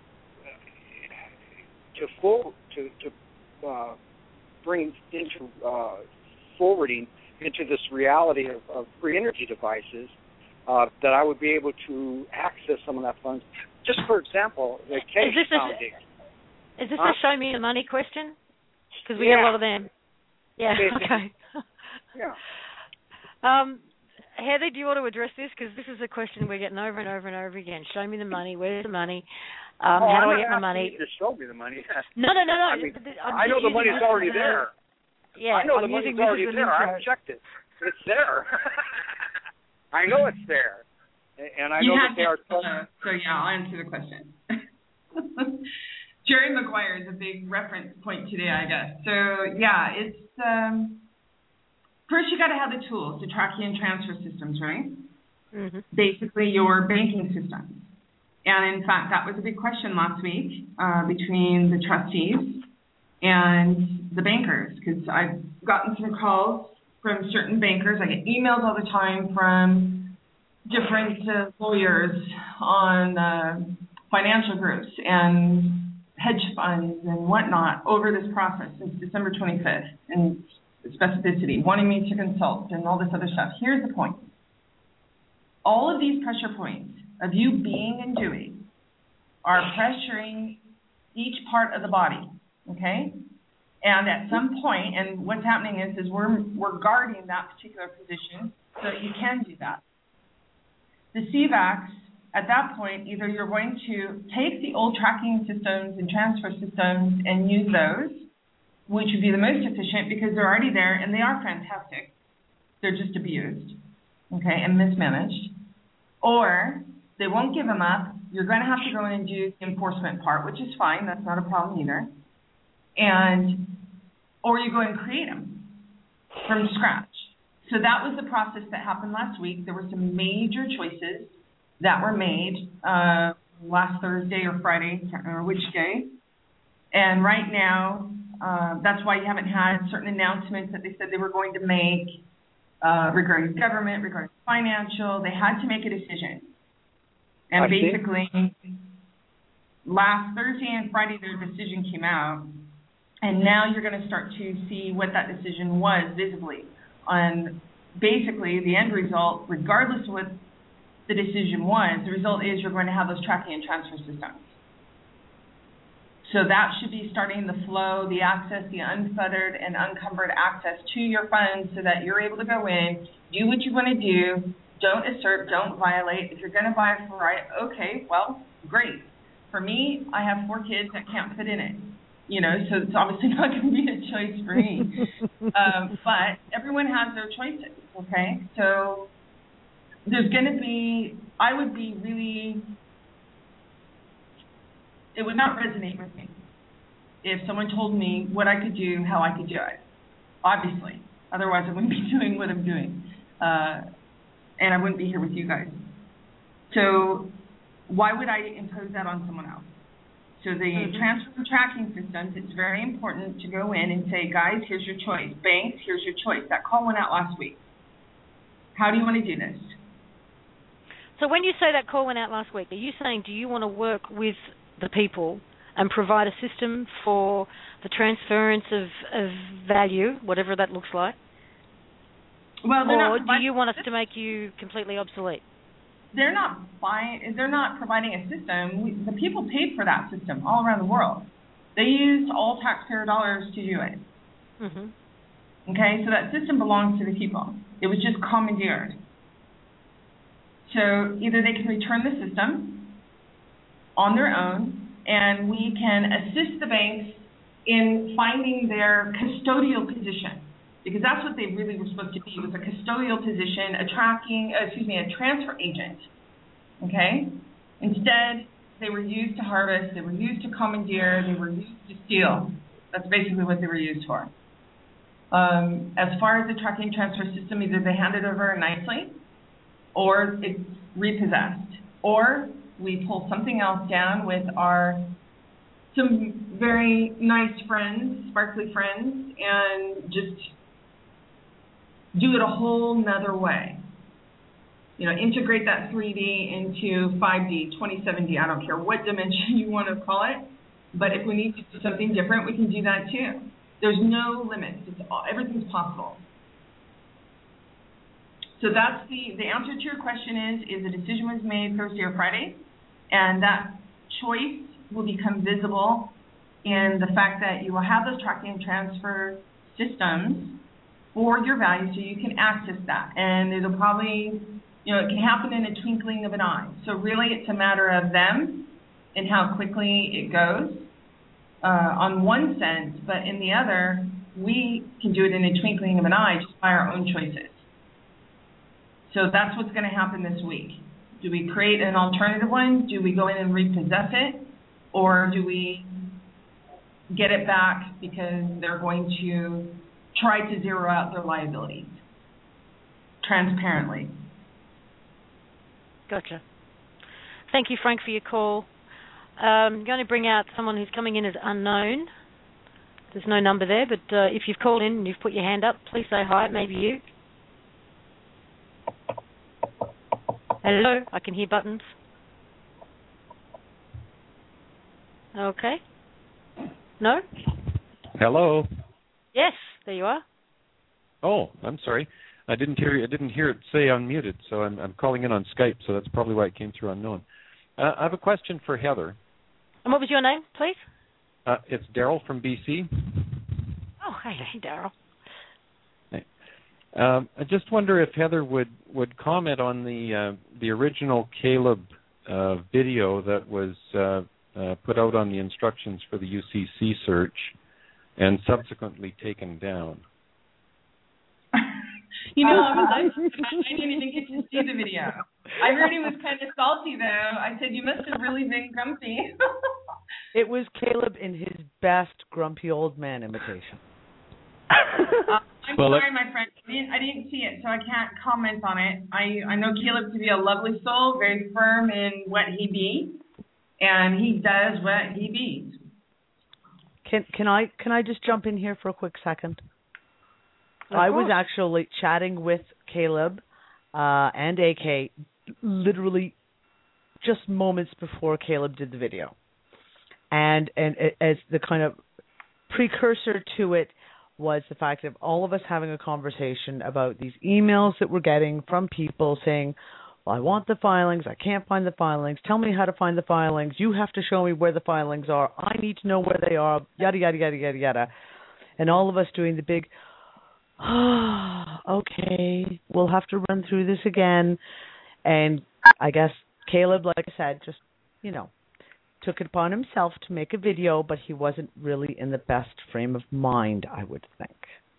to full to to uh, bring into uh, forwarding into this reality of, of free energy devices, uh, that I would be able to access some of that funds. Just for example, the Case Foundation. Is this huh? a show me the money question? Because we yeah. get a lot of them. Yeah. Okay. yeah. Um. Heather, do you want to address this? Because this is a question we're getting over and over and over again. Show me the money. Where's the money? Um, oh, how do I'm I get my money? You to show me the money. no, no, no, no. I, mean, I'm I know the money's already there. Yeah, I know I'm the money's using already this there. I've checked it. It's there. I know it's there. And I know you that they are... Uh, so, yeah, I'll answer the question. Jerry Maguire is a big reference point today, I guess. So, yeah, it's... Um, First, you got to have the tools, the tracking and transfer systems, right? Mm-hmm. Basically, your banking systems. And, in fact, that was a big question last week uh, between the trustees and the bankers, because I've gotten some calls from certain bankers. I get emails all the time from different uh, lawyers on uh, financial groups and hedge funds and whatnot over this process since December twenty-fifth and specificity, wanting me to consult and all this other stuff. Here's the point. All of these pressure points of you being and doing are pressuring each part of the body, okay? And at some point, and what's happening is, is we're, we're guarding that particular position so that you can do that. The C VACs, at that point, either you're going to take the old tracking systems and transfer systems and use those, which would be the most efficient because they're already there and they are fantastic. They're just abused, okay, and mismanaged. Or they won't give them up. You're going to have to go in and do the enforcement part, which is fine. That's not a problem either. And or you go and create them from scratch. So that was the process that happened last week. There were some major choices that were made uh, last Thursday or Friday, I can't remember which day. And right now, uh, that's why you haven't had certain announcements that they said they were going to make uh, regarding government, regarding financial. They had to make a decision. And I basically, see. last Thursday and Friday, their decision came out. And now you're going to start to see what that decision was visibly on basically the end result, regardless of what the decision was. The result is you're going to have those tracking and transfer systems. So that should be starting the flow, the access, the unfettered and unencumbered access to your funds so that you're able to go in, do what you want to do, don't assert, don't violate. If you're going to buy for right, okay, well, great. For me, I have four kids that can't fit in it. You know, so it's obviously not going to be a choice for me. um, but everyone has their choices, okay? So there's going to be, I would be really, it would not resonate with me if someone told me what I could do, how I could do it, obviously. Otherwise, I wouldn't be doing what I'm doing. Uh, and I wouldn't be here with you guys. So why would I impose that on someone else? So the mm-hmm. transfer and tracking systems, it's very important to go in and say, guys, here's your choice. Banks, here's your choice. That call went out last week. How do you want to do this? So when you say that call went out last week, are you saying do you want to work with the people and provide a system for the transference of, of value, whatever that looks like? Well, they're or not do you want us to make you completely obsolete? They're not buying. They're not providing a system. We, the people paid for that system all around the world. They used all taxpayer dollars to do it. Mm-hmm. Okay, so that system belongs to the people. It was just commandeered. So either they can return the system on their own, and we can assist the banks in finding their custodial position. Because that's what they really were supposed to be, was a custodial position, a tracking, uh, excuse me, a transfer agent, okay? Instead, they were used to harvest, they were used to commandeer, they were used to steal. That's basically what they were used for. Um, as far as the tracking transfer system, either they hand it over nicely, or it's repossessed, or we pull something else down with our some very nice friends, sparkly friends, and just do it a whole nother way. You know, integrate that three D into five D, twenty-seven D, I don't care what dimension you want to call it, but if we need to do something different, we can do that too. There's no limits. It's all, everything's possible. So that's the, the answer to your question is, is the decision was made Thursday or Friday, and that choice will become visible in the fact that you will have those tracking and transfer systems for your value so you can access that. And it'll probably, you know, it can happen in a twinkling of an eye. So really it's a matter of them and how quickly it goes uh, on one sense, but in the other, we can do it in a twinkling of an eye just by our own choices. So that's what's going to happen this week. Do we create an alternative one? Do we go in and repossess it? Or do we get it back because they're going to try to zero out their liabilities transparently? Gotcha. Thank you, Frank, for your call. Um, I'm going to bring out someone who's coming in as unknown. There's no number there, but uh, if you've called in and you've put your hand up, please say hi. It may be you. Hello, I can hear buttons. Okay. No? Hello. Yes, there you are. Oh, I'm sorry. I didn't hear I didn't hear it say unmuted, so I'm, I'm calling in on Skype, so that's probably why it came through unknown. Uh, I have a question for Heather. And what was your name, please? Uh, it's Daryl from B C. Oh, hey, hey Daryl. Hey. Um, I just wonder if Heather would, would comment on the uh, the original Caleb uh, video that was uh, uh, put out on the instructions for the U C C search and subsequently taken down. You know, I was I, I didn't even get to see the video. I heard he was kind of salty, though. I said, you must have really been grumpy. It was Caleb in his best grumpy old man imitation. Uh, I'm well, sorry, my friend. I didn't, I didn't see it, so I can't comment on it. I, I know Caleb to be a lovely soul, very firm in what he be, and he does what he be. Can can I can I just jump in here for a quick second? Of I course. was actually chatting with Caleb uh, and A K literally just moments before Caleb did the video. And and it, as the kind of precursor to it was the fact of all of us having a conversation about these emails that we're getting from people saying, well, I want the filings, I can't find the filings, tell me how to find the filings, you have to show me where the filings are, I need to know where they are, yada, yada, yada, yada, yada. And all of us doing the big, ah, okay, we'll have to run through this again. And I guess Caleb, like I said, just, you know, took it upon himself to make a video, but he wasn't really in the best frame of mind, I would think.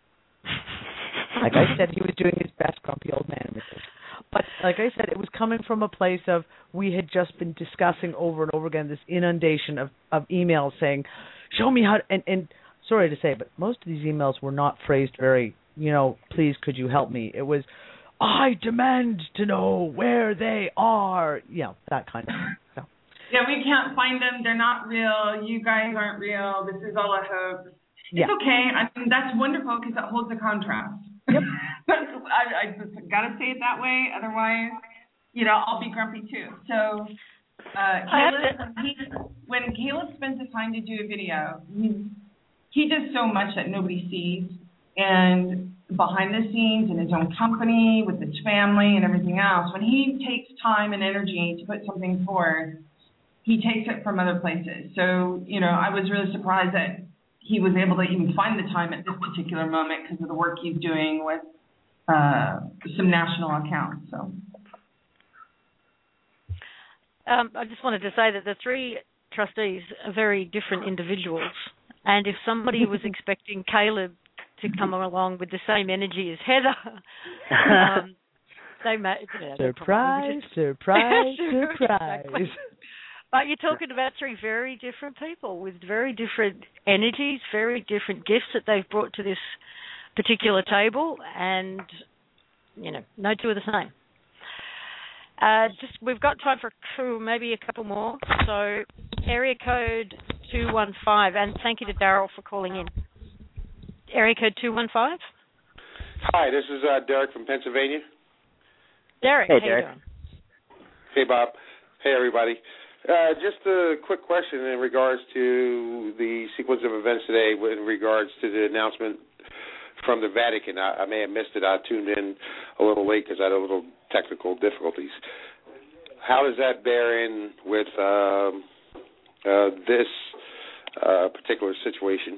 Like I said, he was doing his best grumpy old man imitation. But like I said, it was coming from a place of we had just been discussing over and over again this inundation of, of emails saying, show me how to, and, and sorry to say, but most of these emails were not phrased very, you know, please could you help me? It was, I demand to know where they are, you know, that kind of thing. So. Yeah, we can't find them. They're not real. You guys aren't real. This is all a hoax. Yeah. It's okay. I mean, that's wonderful because it holds a contrast. Yep. I, I just got to say it that way. Otherwise, you know, I'll be grumpy too. So, uh, Caleb, when, he, when Caleb spends the time to do a video, he, he does so much that nobody sees. And behind the scenes in his own company, with his family and everything else, when he takes time and energy to put something forward, he takes it from other places. So, you know, I was really surprised that he was able to even find the time at this particular moment because of the work he's doing with uh, some national accounts. So, um, I just wanted to say that the three trustees are very different individuals, and if somebody was expecting Caleb to come along with the same energy as Heather, um, they may yeah, surprise, surprise, surprise. Exactly. But you're talking about three very different people with very different energies, very different gifts that they've brought to this particular table, and, you know, no two are the same. Uh, just we've got time for crew, maybe a couple more. So, area code two one five, and thank you to Daryl for calling in. Area code two one five. Hi, this is uh, Derek from Pennsylvania. Derek, hey, how Derek. you doing? Hey, Bob. Hey, everybody. Uh, just a quick question in regards to the sequence of events today with regards to the announcement from the Vatican. I, I may have missed it. I tuned in a little late because I had a little technical difficulties. How does that bear in with um, uh, this uh, particular situation?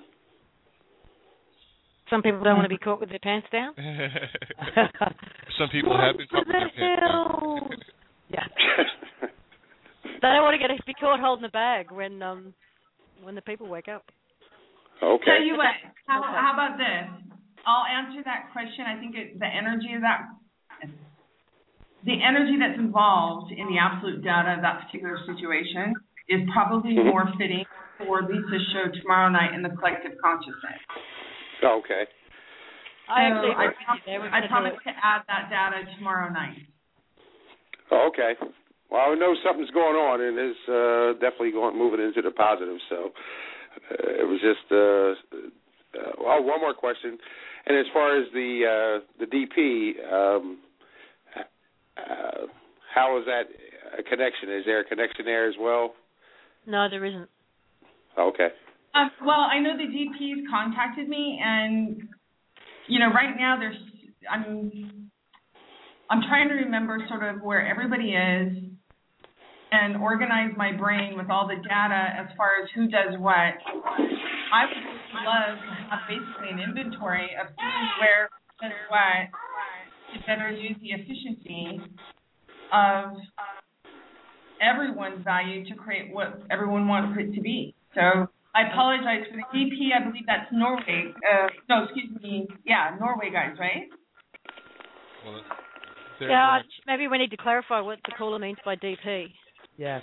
Some people don't want to be caught with their pants down. Some people have been caught with their pants down. Yeah. They don't want to get be caught holding the bag when um when the people wake up. Okay. Tell you what, how, how about this? I'll answer that question. I think it, the energy of that, the energy that's involved in the absolute data of that particular situation is probably more fitting for Lisa's show tomorrow night in the collective consciousness. Okay. I so actually I, prom- I promise to add that data tomorrow night. Okay. Well, I know something's going on, and it's uh, definitely going moving into the positive. So uh, it was just. Uh, uh, well, one more question, and as far as the uh, the D P, um, uh, how is that a connection? Is there a connection there as well? No, there isn't. Okay. Um, well, I know the D Ps contacted me, and you know, right now there's I'm I'm trying to remember sort of where everybody is and organize my brain with all the data as far as who does what. I would love to have basically an inventory of who's where, who does what, to better use the efficiency of everyone's value to create what everyone wants it to be. So I apologize for the D P. I believe that's Norway. Uh, no, excuse me. Yeah, Norway guys, right? Well, yeah, maybe we need to clarify what the caller means by D P. Yes.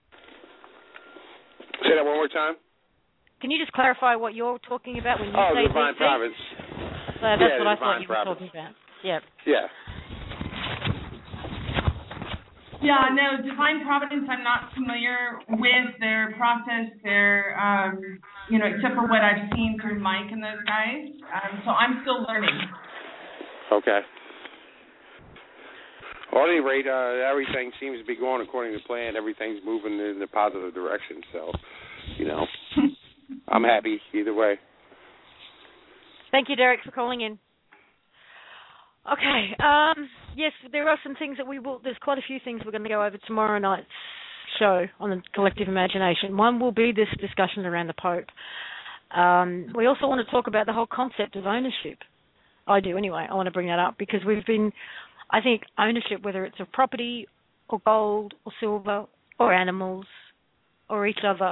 Say that one more time. Can you just clarify what you're talking about when you oh, say divine D P? providence. So that's yeah, what I thought you providence. were talking about. Yeah. Yeah. Yeah, no, Divine Providence, I'm not familiar with their process, their, um, you know, except for what I've seen through Mike and those guys. Um, so I'm still learning. Okay. Well, at any rate, uh, everything seems to be going according to plan. Everything's moving in a positive direction. So, you know, I'm happy either way. Thank you, Derek, for calling in. Okay. Um, yes, there are some things that we will. There's quite a few things we're going to go over tomorrow night's show on the Collective Imagination. One will be this discussion around the Pope. Um, we also want to talk about the whole concept of ownership. I do anyway. I want to bring that up because we've been. I think ownership, whether it's of property or gold or silver or animals or each other,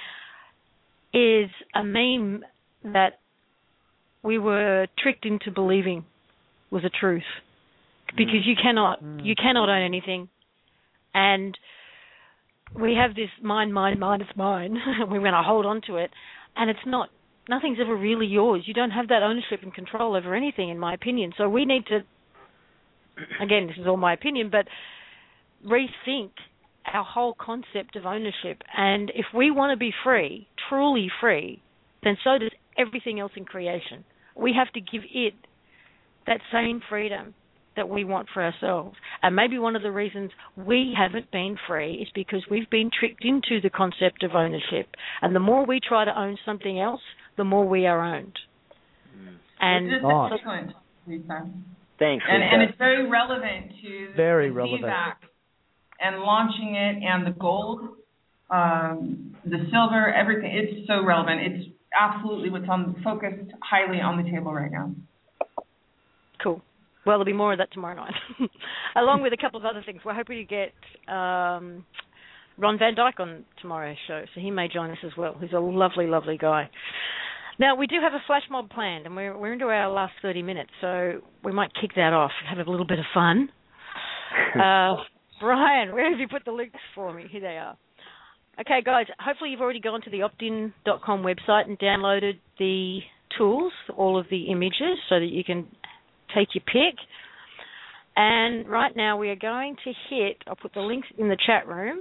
is a meme that we were tricked into believing was a truth, because mm. you cannot mm. you cannot own anything, and we have this mine, mine, mine, it's mine. We're going to hold on to it, and it's not. Nothing's ever really yours. You don't have that ownership and control over anything, in my opinion. So we need to, again, this is all my opinion, but rethink our whole concept of ownership. And if we want to be free, truly free, then so does everything else in creation. We have to give it that same freedom that we want for ourselves. And maybe one of the reasons we haven't been free is because we've been tricked into the concept of ownership. And the more we try to own something else, the more we are owned. Mm. And it's oh. excellent, Lisa. Thanks, Lisa. And, and it's very relevant to very the relevant. Z VAC and launching it, and the gold, um, the silver, everything. It's so relevant. It's absolutely what's on focused highly on the table right now. Cool. Well, there'll be more of that tomorrow night, along with a couple of other things. We're hoping to get um, Ron Van Dyke on tomorrow's show, so he may join us as well. He's a lovely, lovely guy. Now, we do have a flash mob planned, and we're, we're into our last thirty minutes, so we might kick that off, have a little bit of fun. Uh, Brian, where have you put the links for me? Here they are. Okay, guys, hopefully you've already gone to the opt in dot com website and downloaded the tools, all of the images, so that you can take your pick. And right now we are going to hit, I'll put the links in the chat room.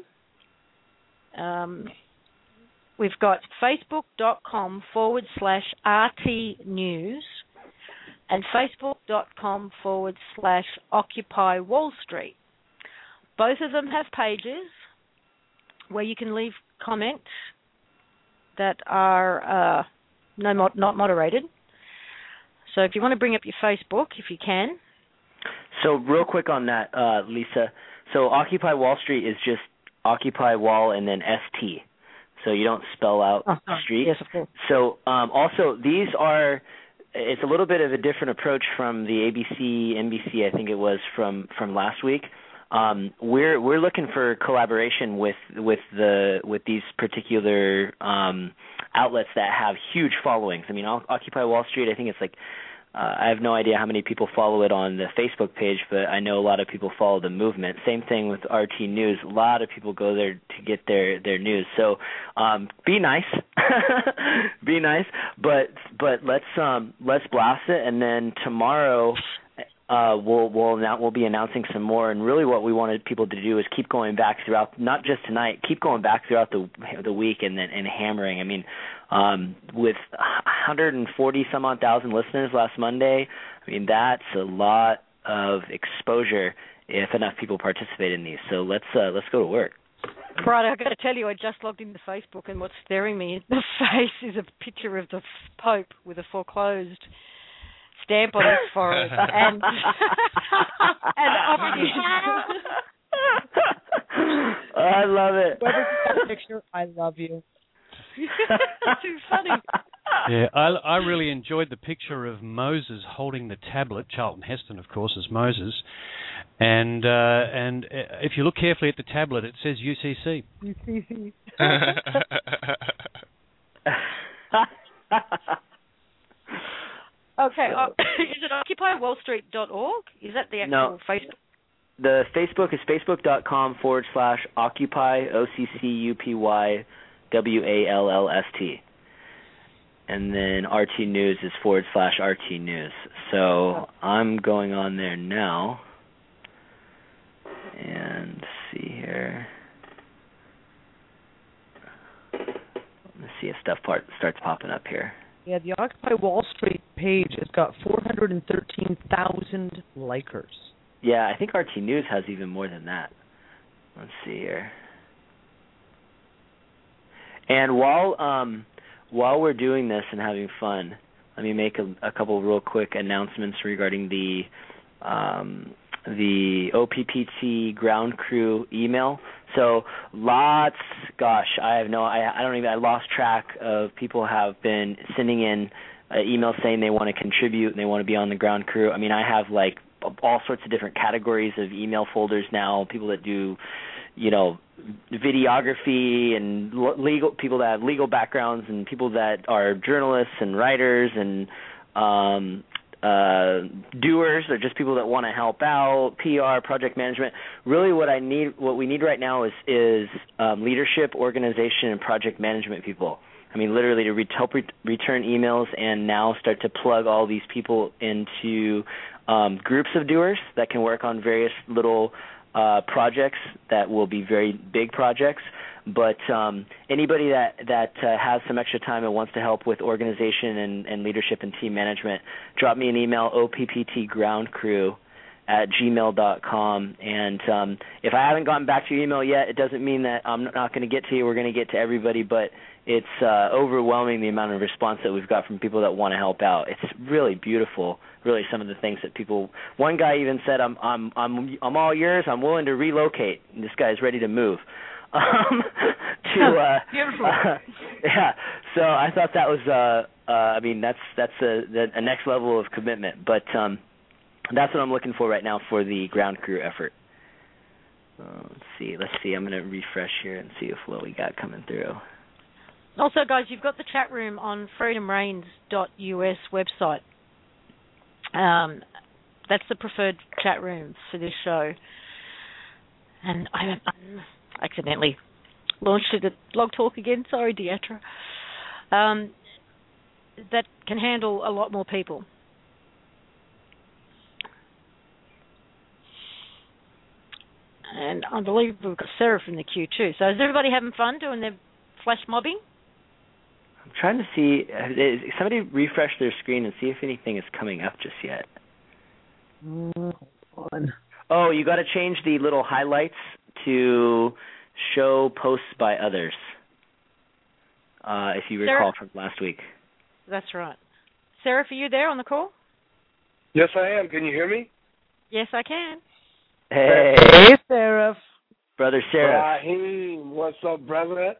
Um, we've got facebook.com forward slash RT News and facebook.com forward slash Occupy Wall Street. Both of them have pages where you can leave comments that are uh, no mod- not moderated. So if you want to bring up your Facebook, if you can. So real quick on that, uh, Lisa. So Occupy Wall Street is just Occupy Wall and then S T. So you don't spell out oh, street. Yes, of course. So um, also these are, it's a little bit of a different approach from the A B C, N B C, I think it was, from, from last week. Um, we're we're looking for collaboration with with the with these particular um, outlets that have huge followings. I mean, Occupy Wall Street, I think it's like uh, I have no idea how many people follow it on the Facebook page, but I know a lot of people follow the movement. Same thing with R T News. A lot of people go there to get their, their news. So um, be nice, be nice, but but let's um, let's blast it, and then tomorrow. Uh, we'll we'll now we'll be announcing some more, and really what we wanted people to do is keep going back throughout, not just tonight, keep going back throughout the the week and then and hammering. I mean, um, with one hundred forty some odd thousand listeners last Monday, I mean that's a lot of exposure if enough people participate in these. So let's uh, let's go to work. Right, I've got to tell you, I just logged into Facebook, and what's staring me in the face is a picture of the Pope with a foreclosed stamp on his forehead, and and up I love it. Whoever took that picture, I love you. Too funny. Yeah, I, I really enjoyed the picture of Moses holding the tablet. Charlton Heston, of course, is Moses, and uh, and if you look carefully at the tablet, it says U C C. U C C. Okay, uh, is it occupy wall street dot org? Is that the actual No. Facebook? The Facebook is facebook.com forward slash occupy, O C C U P Y W A L L S T. And then R T News is forward slash R T News. So I'm going on there now. And let's see here. Let's see if stuff part starts popping up here. Yeah, the Occupy Wall Street page has got four hundred thirteen thousand likers. Yeah, I think R T News has even more than that. Let's see here. And while um, while we're doing this and having fun, let me make a, a couple real quick announcements regarding the um, the O P P T ground crew email. So lots, gosh, I have no, I, I don't even, I lost track of people have been sending in uh, emails saying they want to contribute and they want to be on the ground crew. I mean, I have like all sorts of different categories of email folders now, people that do, you know, videography and legal, people that have legal backgrounds and people that are journalists and writers and um, uh, doers or just people that want to help out, P R, project management. Really what I need, what we need right now is, is um, leadership, organization, and project management people. I mean, literally to re- help re- return emails and now start to plug all these people into um, groups of doers that can work on various little uh, projects that will be very big projects. But um, anybody that, that uh, has some extra time and wants to help with organization and, and leadership and team management, drop me an email, O P P T ground crew at gmail dot com. And um, if I haven't gotten back to your email yet, it doesn't mean that I'm not going to get to you. We're going to get to everybody, but it's uh, overwhelming the amount of response that we've got from people that want to help out. It's really beautiful, really, some of the things that people. One guy even said, "I'm I'm I'm I'm all yours. I'm willing to relocate." And this guy is ready to move. Um, to uh, beautiful. Uh, yeah. So I thought that was. Uh, uh, I mean, that's that's a, a next level of commitment. But um, that's what I'm looking for right now for the ground crew effort. Uh, let's see. Let's see. I'm going to refresh here and see if what we got coming through. Also, guys, you've got the chat room on freedom reigns dot U S website. Um, that's the preferred chat room for this show. And I accidentally launched it at Blog Talk again. Sorry, Deatra. Um, that can handle a lot more people. And I believe we've got Sarah from the queue too. So is everybody having fun doing their flash mobbing? I'm trying to see. Somebody refresh their screen and see if anything is coming up just yet. Mm, hold on. Oh, you got to change the little highlights to show posts by others. Uh, if you recall Sarah? from last week. That's right. Sarah, are you there on the call? Yes, I am. Can you hear me? Yes, I can. Hey, hey Sarah. Brother Sarah. Raheem, what's up, brother?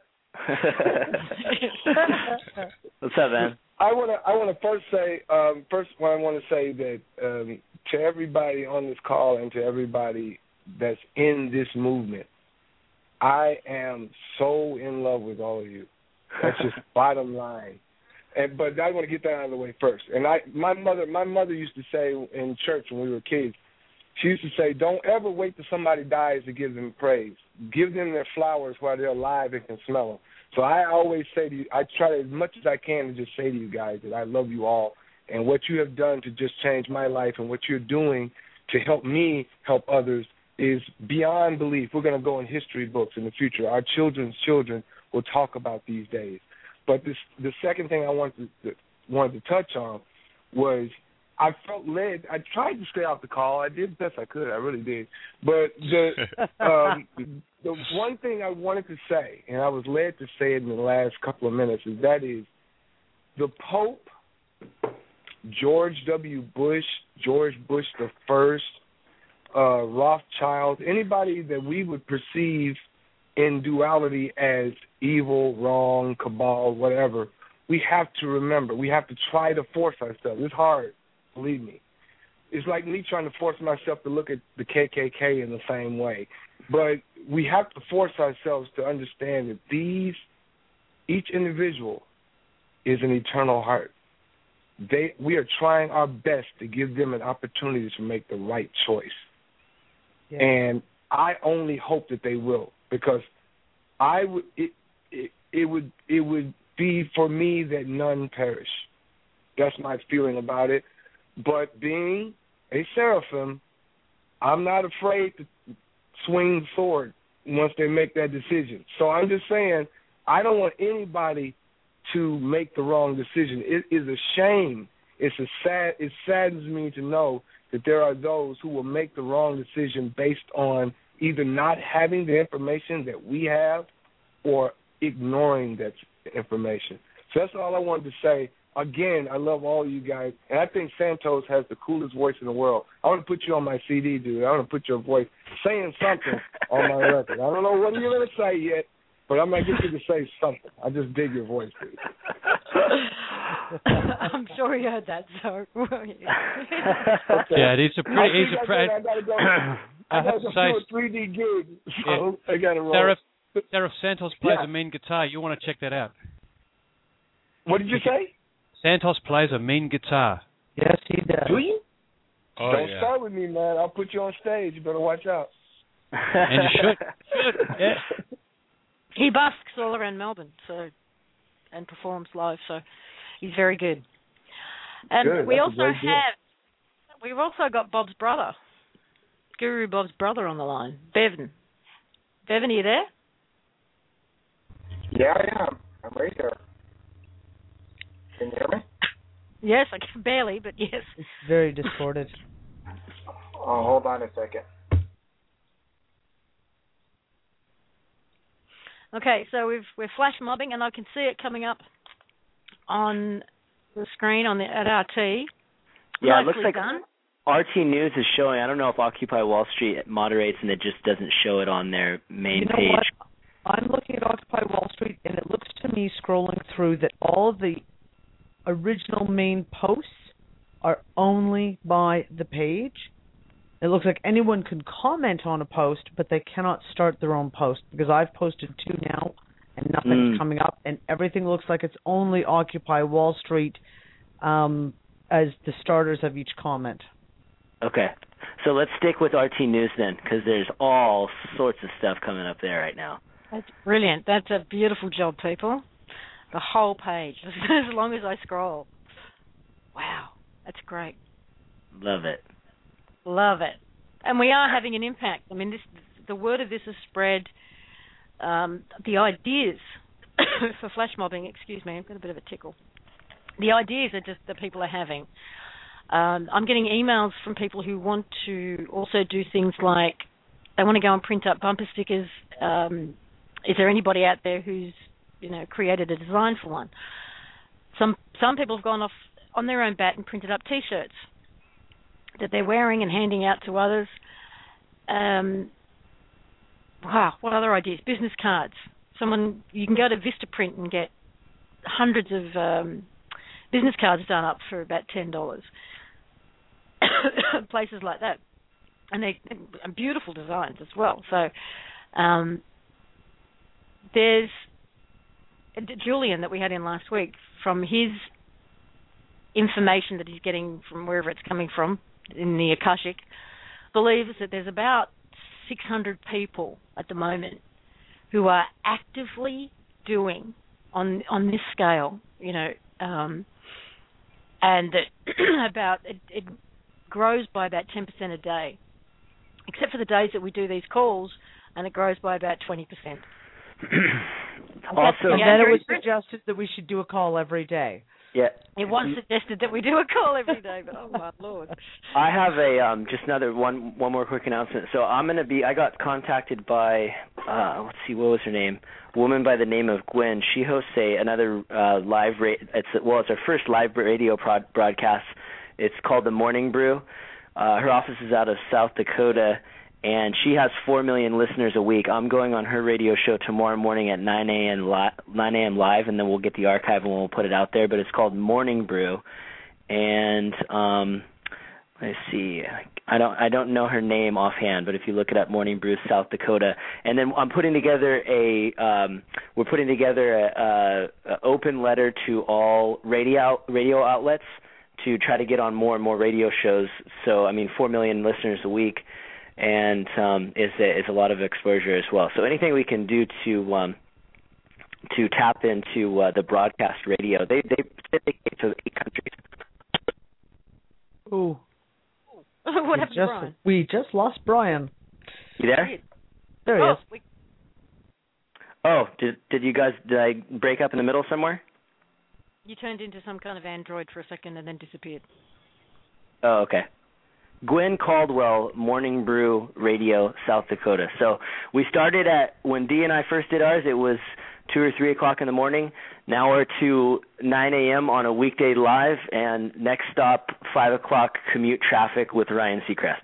What's up, man? I want to. I want to first say. Um, first, what I want to say that um, to everybody on this call and to everybody that's in this movement, I am so in love with all of you. That's just bottom line. And but I want to get that out of the way first. And I, my mother, my mother used to say in church when we were kids, she used to say, "Don't ever wait till somebody dies to give them praise. Give them their flowers while they're alive and can smell them." So I always say to you, I try as much as I can to just say to you guys that I love you all, and what you have done to just change my life and what you're doing to help me help others is beyond belief. We're going to go in history books in the future. Our children's children will talk about these days. But this, the second thing I wanted to, wanted to touch on was I felt led. I tried to stay off the call. I did the best I could. I really did. But the um, the one thing I wanted to say, and I was led to say it in the last couple of minutes, is that is the Pope, George W. Bush, George Bush the First, uh, Rothschild, anybody that we would perceive in duality as evil, wrong, cabal, whatever, we have to remember. We have to try to force ourselves. It's hard, believe me. It's like me trying to force myself to look at the K K K in the same way. But we have to force ourselves to understand that these, each individual is an eternal heart. They, we are trying our best to give them an opportunity to make the right choice. Yeah. And I only hope that they will, because I would it, it it would it would be for me that none perish. That's my feeling about it. But being a seraphim, I'm not afraid to swing the sword once they make that decision. So I'm just saying, I don't want anybody to make the wrong decision. It is a shame. It's a sad. It saddens me to know that there are those who will make the wrong decision based on either not having the information that we have or ignoring that information. So that's all I wanted to say. Again, I love all you guys, and I think Santos has the coolest voice in the world. I want to put you on my C D, dude. I want to put your voice saying something on my record. I don't know what you're going to say yet, but I'm going to get you to say something. I just dig your voice, dude. I'm sure you heard that, so. Okay. Yeah, it is a pretty easy. I, I gotta go. I, I have to say, do a three D gig, so yeah. I got to roll. Seraph, Seraph Santos plays yeah. a mean guitar. You want to check that out? What did you say? Santos plays a mean guitar. Yes, he does. Do you? Oh, Don't yeah. start with me, man. I'll put you on stage. You better watch out. And you should. should. Yeah. He busks all around Melbourne, so and performs live, so he's very good. And good. we That's also have, we've also got Bob's brother, Guru Bob's brother on the line, Bevan. Bevan, are you there? Yeah, I am. I'm right here. Can you hear me? Yes, I can barely, but yes. It's very distorted. Oh, hold on a second. Okay, so we've we're flash mobbing, and I can see it coming up on the screen on the at R T. Yeah, Nicely it looks like done. R T News is showing. I don't know if Occupy Wall Street moderates and it just doesn't show it on their main you know page. What? I'm looking at Occupy Wall Street, and it looks to me, scrolling through, that all of the original main posts are only by the page. It looks like anyone can comment on a post, but they cannot start their own post, because I've posted two now, and nothing's mm. coming up, and everything looks like it's only Occupy Wall Street um, as the starters of each comment. Okay. So let's stick with R T News then, because there's all sorts of stuff coming up there right now. That's brilliant. That's a beautiful job, people. The whole page, as long as I scroll. Wow, that's great. Love it. Love it. And we are having an impact. I mean, this the word of this has spread. Um, the ideas for flash mobbing, excuse me, I've got a bit of a tickle. The ideas are just that people are having. Um, I'm getting emails from people who want to also do things like they want to go and print up bumper stickers. Um, is there anybody out there who's, you know, created a design for one? Some some people have gone off on their own bat and printed up T-shirts that they're wearing and handing out to others. Um, wow, what other ideas? Business cards. Someone, you can go to Vistaprint and get hundreds of um, business cards done up for about ten dollars. Places like that. And they're beautiful designs as well. So um, there's Julian that we had in last week, from his information that he's getting from wherever it's coming from, in the Akashic, believes that there's about six hundred people at the moment who are actively doing on on this scale, you know, um, and that about it, it grows by about ten percent a day, except for the days that we do these calls, and it grows by about twenty percent. Also, and then it was suggested that we should do a call every day. Yeah. It was suggested that we do a call every day, but oh my lord. I have a um, just another one one more quick announcement. So I'm gonna be. I got contacted by uh, let's see, what was her name? A woman by the name of Gwen. She hosts a another uh, live. Ra- it's well, it's her first live radio prod- broadcast. It's called the Morning Brew. Uh, her office is out of South Dakota, and she has four million listeners a week. I'm going on her radio show tomorrow morning at nine a.m. Li- nine a.m. live, and then we'll get the archive and we'll put it out there. But it's called Morning Brew, and um, let's see, I don't I don't know her name offhand, but if you look it up, Morning Brew, South Dakota, and then I'm putting together a um, we're putting together a, a, a open letter to all radio radio outlets to try to get on more and more radio shows. So I mean, four million listeners a week. And um, is a, is a lot of exposure as well. So anything we can do to um, to tap into uh, the broadcast radio, they they syndicate to eight countries. Ooh, what we happened just, to Brian? We just lost Brian. You there? There he oh, is. We... Oh, did did you guys did I break up in the middle somewhere? You turned into some kind of android for a second and then disappeared. Oh, okay. Gwen Caldwell, Morning Brew Radio, South Dakota. So we started at, when Dee and I first did ours, it was two or three o'clock in the morning. Now we're to nine a.m. on a weekday live, and next stop, five o'clock commute traffic with Ryan Seacrest.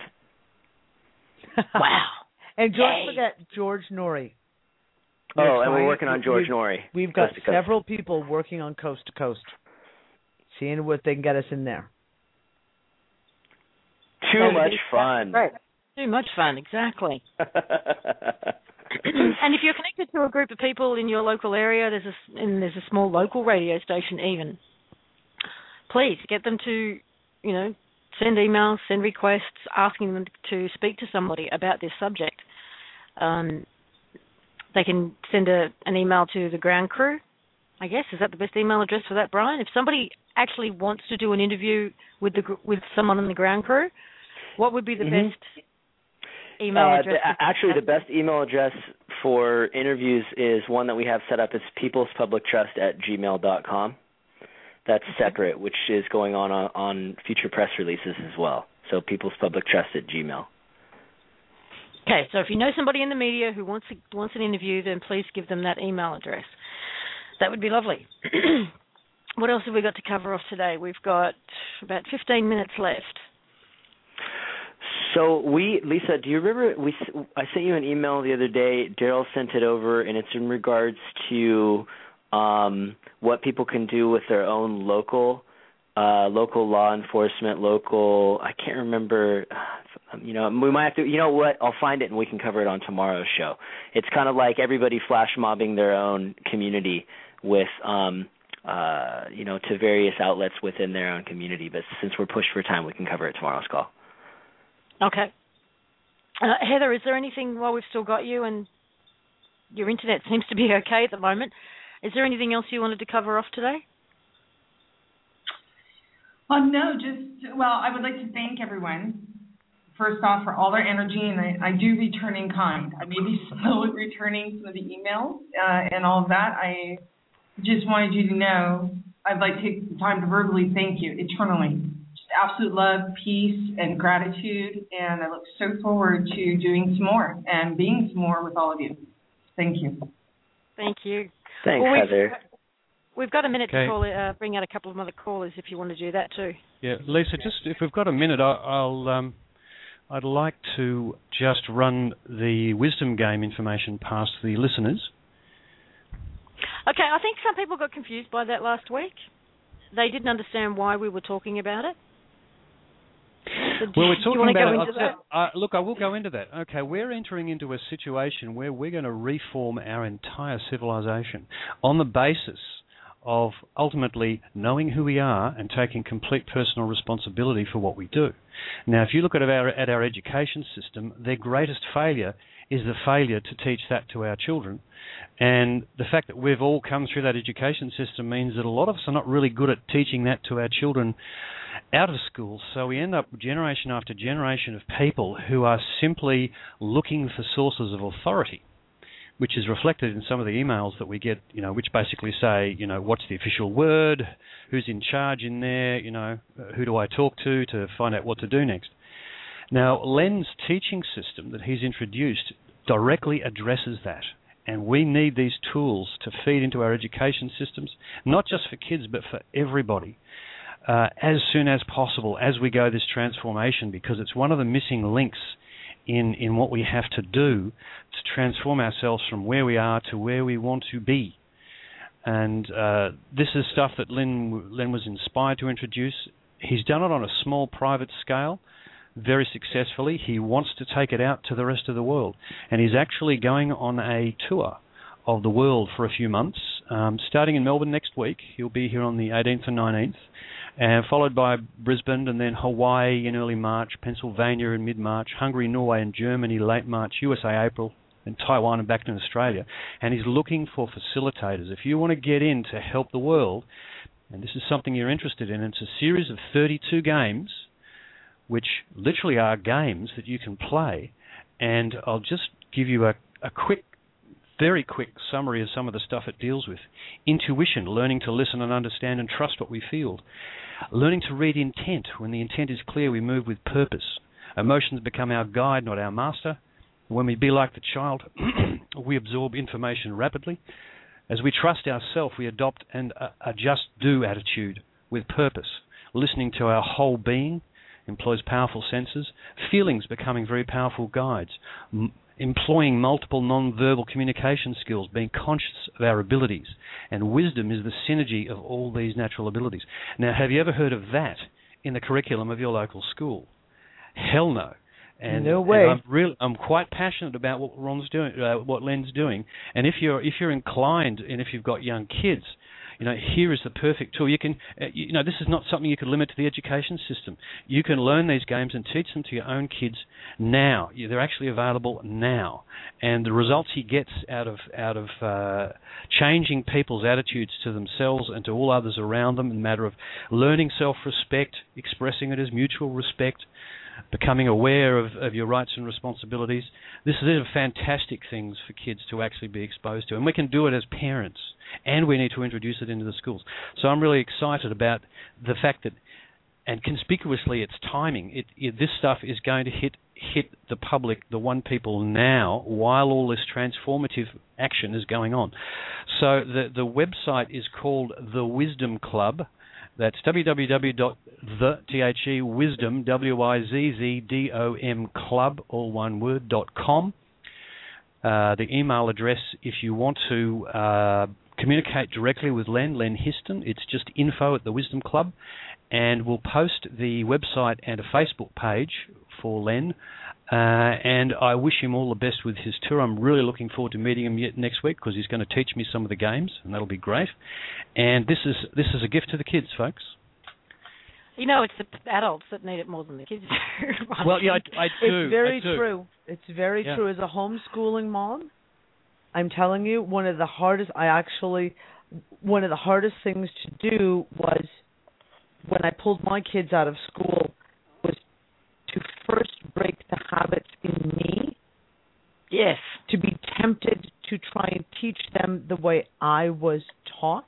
Wow. And don't Yay. forget George Norrie. Oh, We're and we're trying- working on George we've, Norrie. We've got coast to coast. several people working on Coast to Coast, seeing what they can get us in there. Too much fun. Right. Too much fun, exactly. And if you're connected to a group of people in your local area, there's a and there's a small local radio station even. Please get them to, you know, send emails, send requests, asking them to speak to somebody about this subject. Um, they can send a, an email to the ground crew. I guess is that the best email address for that, Brian? If somebody actually wants to do an interview with the with someone on the ground crew, what would be the mm-hmm. best email uh, address? The, actually, the best email address for interviews is one that we have set up. It's peoplespublictrust at gmail dot com. That's separate, which is going on, on on future press releases as well. So peoplespublictrust at gmail. Okay, so if you know somebody in the media who wants a, wants an interview, then please give them that email address. That would be lovely. What else have we got to cover off today? We've got about fifteen minutes left. So we, Lisa, do you remember we? I sent you an email the other day. Daryl sent it over, and it's in regards to um, what people can do with their own local, uh, local law enforcement, local. I can't remember. You know, we might have to. You know what? I'll find it, and we can cover it on tomorrow's show. It's kind of like everybody flash mobbing their own community with, um, uh, you know, to various outlets within their own community. But since we're pushed for time, we can cover it tomorrow's call. Okay. Uh, Heather, is there anything while we've still got you and your internet seems to be okay at the moment? Is there anything else you wanted to cover off today? Well, no, just, well, I would like to thank everyone, first off, for all their energy, and I, I do return in kind. I may be slow at returning some of the emails uh, and all of that. I just wanted you to know I'd like to take the time to verbally thank you eternally. Absolute love, peace, and gratitude, and I look so forward to doing some more and being some more with all of you. Thank you. Thank you. Thanks, well, we've, Heather. We've got a minute Okay. to call, uh, bring out a couple of other callers if you want to do that too. Yeah, Lisa, just if we've got a minute, I- I'll um, I'd like to just run the wisdom game information past the listeners. Okay, I think some people got confused by that last week. They didn't understand why we were talking about it. So do, Well, we're do talking you want to about go it. into I'll- that? Uh, look, I will go into that. Okay, we're entering into a situation where we're going to reform our entire civilization on the basis of ultimately knowing who we are and taking complete personal responsibility for what we do. Now, if you look at our at our education system, their greatest failure is the failure to teach that to our children. And the fact that we've all come through that education system means that a lot of us are not really good at teaching that to our children out of school. So we end up generation after generation of people who are simply looking for sources of authority. which is reflected in some of the emails that we get, you know, which basically say, you know, what's the official word, who's in charge in there, you know, who do I talk to to find out what to do next. Now, Len's teaching system that he's introduced directly addresses that, and we need these tools to feed into our education systems, not just for kids, but for everybody, uh, as soon as possible as we go this transformation, because it's one of the missing links in, in what we have to do to transform ourselves from where we are to where we want to be. And uh, this is stuff that Len, Len was inspired to introduce. He's done it on a small private scale, very successfully. He wants to take it out to the rest of the world. And he's actually going on a tour of the world for a few months, um, starting in Melbourne next week. He'll be here on the eighteenth and nineteenth, and followed by Brisbane, and then Hawaii in early March, Pennsylvania in mid-March, Hungary, Norway and Germany late March, U S A April, and Taiwan and back to Australia. And he's looking for facilitators. If you want to get in to help the world, and this is something you're interested in, it's a series of thirty-two games, which literally are games that you can play. And I'll just give you a, a quick, very quick summary of some of the stuff it deals with. Intuition, learning to listen and understand and trust what we feel. Learning to read intent. When the intent is clear, we move with purpose. Emotions become our guide, not our master. When we be like the child, we absorb information rapidly. As we trust ourselves, we adopt and uh, adjust do attitude with purpose. Listening to our whole being employs powerful senses. Feelings becoming very powerful guides. M- employing multiple non-verbal communication skills, being conscious of our abilities. And wisdom is the synergy of all these natural abilities. Now, have you ever heard of that in the curriculum of your local school? Hell no. And, no way. And I'm really, I'm quite passionate about what Ron's doing, uh, what Len's doing. And if you're if you're inclined, and if you've got young kids, you know, here is the perfect tool. You can, uh, you know, this is not something you can limit to the education system. You can learn these games and teach them to your own kids now. They're actually available now, and the results he gets out of out of uh, changing people's attitudes to themselves and to all others around them, in the matter of learning self-respect, expressing it as mutual respect, becoming aware of, of your rights and responsibilities. This is fantastic things for kids to actually be exposed to, and we can do it as parents, and we need to introduce it into the schools. So I'm really excited about the fact that, and conspicuously its timing, it, it, this stuff is going to hit hit the public, the one people now, while all this transformative action is going on. So the, the website is called The Wisdom Club. That's w w w dot the wisdom, W I Z Z D O M club, all one word, dot com. Uh, the email address, if you want to uh, communicate directly with Len, Len Histon, it's just info at the Wisdom Club. And we'll post the website and a Facebook page for Len. Uh, and I wish him all the best with his tour. I'm really looking forward to meeting him yet next week, because he's going to teach me some of the games, and that'll be great. And this is this is a gift to the kids, folks. You know, it's the adults that need it more than the kids do. Well, yeah, I, I do. It's very I do. true. It's very yeah. true. As a homeschooling mom, I'm telling you, one of the hardest, I actually, one of the hardest things to do was, when I pulled my kids out of school, was to first break the habits in me. Yes. To be tempted to try and teach them the way I was taught.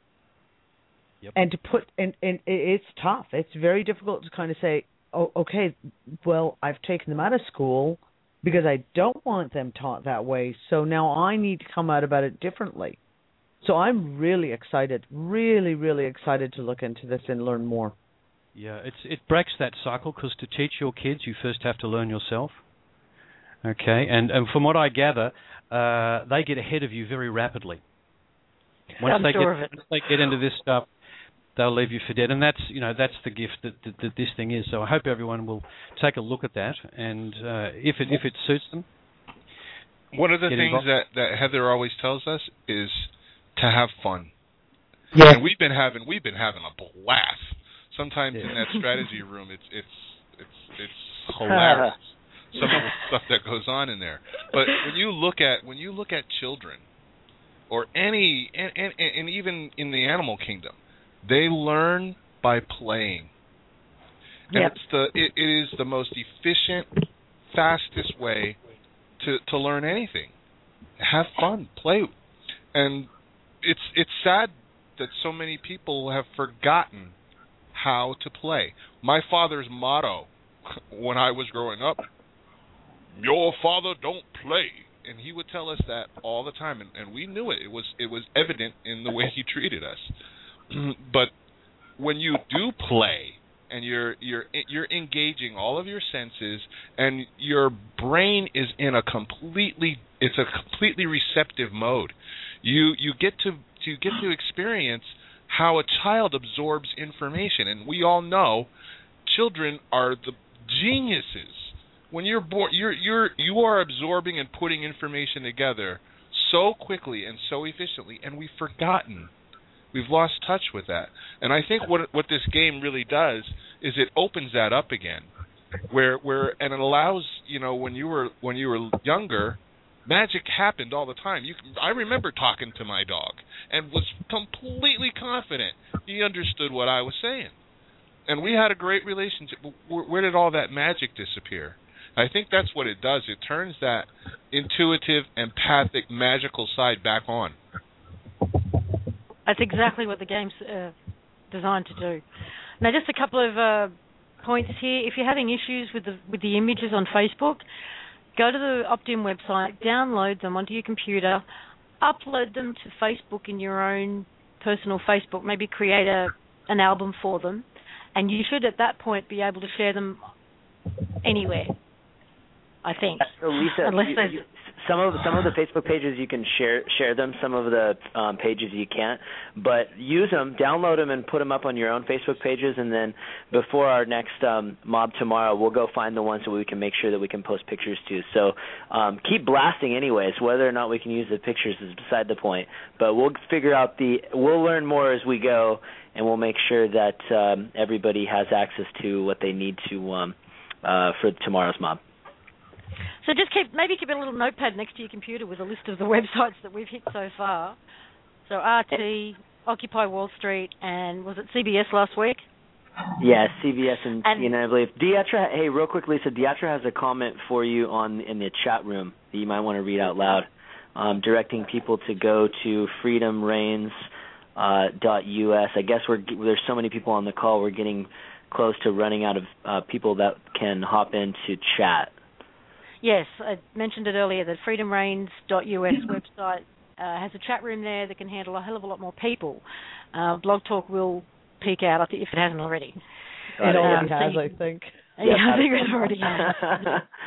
Yep. And to put, and, and it's tough. It's very difficult to kind of say, oh, okay, well, I've taken them out of school because I don't want them taught that way, so now I need to come out about it differently. So I'm really excited, really, really excited to look into this and learn more. Yeah, it's it breaks that cycle, because to teach your kids, you first have to learn yourself. Okay, and, and from what I gather, uh, they get ahead of you very rapidly. Once I'm they sure get of it. once they get into this stuff, they'll leave you for dead, and that's you know that's the gift that, that, that this thing is. So I hope everyone will take a look at that, and uh, if it if it suits them. One of the get things involved. that, that Heather always tells us is to have fun. Yeah. And we've been having we've been having a blast. Sometimes yeah. in that strategy room, it's it's it's it's hilarious. Some of the stuff that goes on in there. But when you look at when you look at children, or any and, and, and even in the animal kingdom, they learn by playing. And Yep. it's the it, it is the most efficient, fastest way to to learn anything. have fun, play, and it's it's sad that so many people have forgotten how to play. My father's motto when I was growing up, "Your father don't play," and he would tell us that all the time, and, and we knew it. It was it was evident in the way he treated us. But when you do play, and you're you're you're engaging all of your senses, and your brain is in a completely it's a completely receptive mode. You you get to you get to experience how a child absorbs information, and we all know children are the geniuses. When you're born, you're you're you are absorbing and putting information together so quickly and so efficiently, and we've forgotten. We've lost touch with that. And I think what what this game really does is it opens that up again, where where and it allows, you know, when you were when you were younger, magic happened all the time. You can, I remember talking to my dog and was completely confident he understood what I was saying, and we had a great relationship. Where, where did all that magic disappear? I think that's what it does. It turns that intuitive, empathic, magical side back on. That's exactly what the game's uh, designed to do. Now, just a couple of uh, points here. If you're having issues with the with the images on Facebook, go to the Opt-in website, download them onto your computer, upload them to Facebook in your own personal Facebook, maybe create a an album for them, and you should at that point be able to share them anywhere, I think. So Lisa, Unless you, you, some of some of the Facebook pages you can share share them. Some of the um, pages you can't. But use them, download them, and put them up on your own Facebook pages. And then before our next um, mob tomorrow, we'll go find the ones that we can make sure that we can post pictures to. So um, keep blasting, anyways. Whether or not we can use the pictures is beside the point. But we'll figure out the. We'll learn more as we go, and we'll make sure that um, everybody has access to what they need to um, uh, for tomorrow's mob. So just keep maybe keep a little notepad next to your computer with a list of the websites that we've hit so far. So R T, Occupy Wall Street, and was it C B S last week? Yeah, C B S and, and C N N, I believe. Diatra, hey, real quick, Lisa, Diatra has a comment for you on in the chat room that you might want to read out loud, um, directing people to go to freedom reigns dot U S. I guess we're there's so many people on the call, we're getting close to running out of uh, people that can hop into chat. Yes, I mentioned it earlier, the freedom reigns dot U S website uh, has a chat room there that can handle a hell of a lot more people. Uh, Blog Talk will peak out, I think, if it hasn't already. It already um, has, so, I think. Yeah, I think it already has.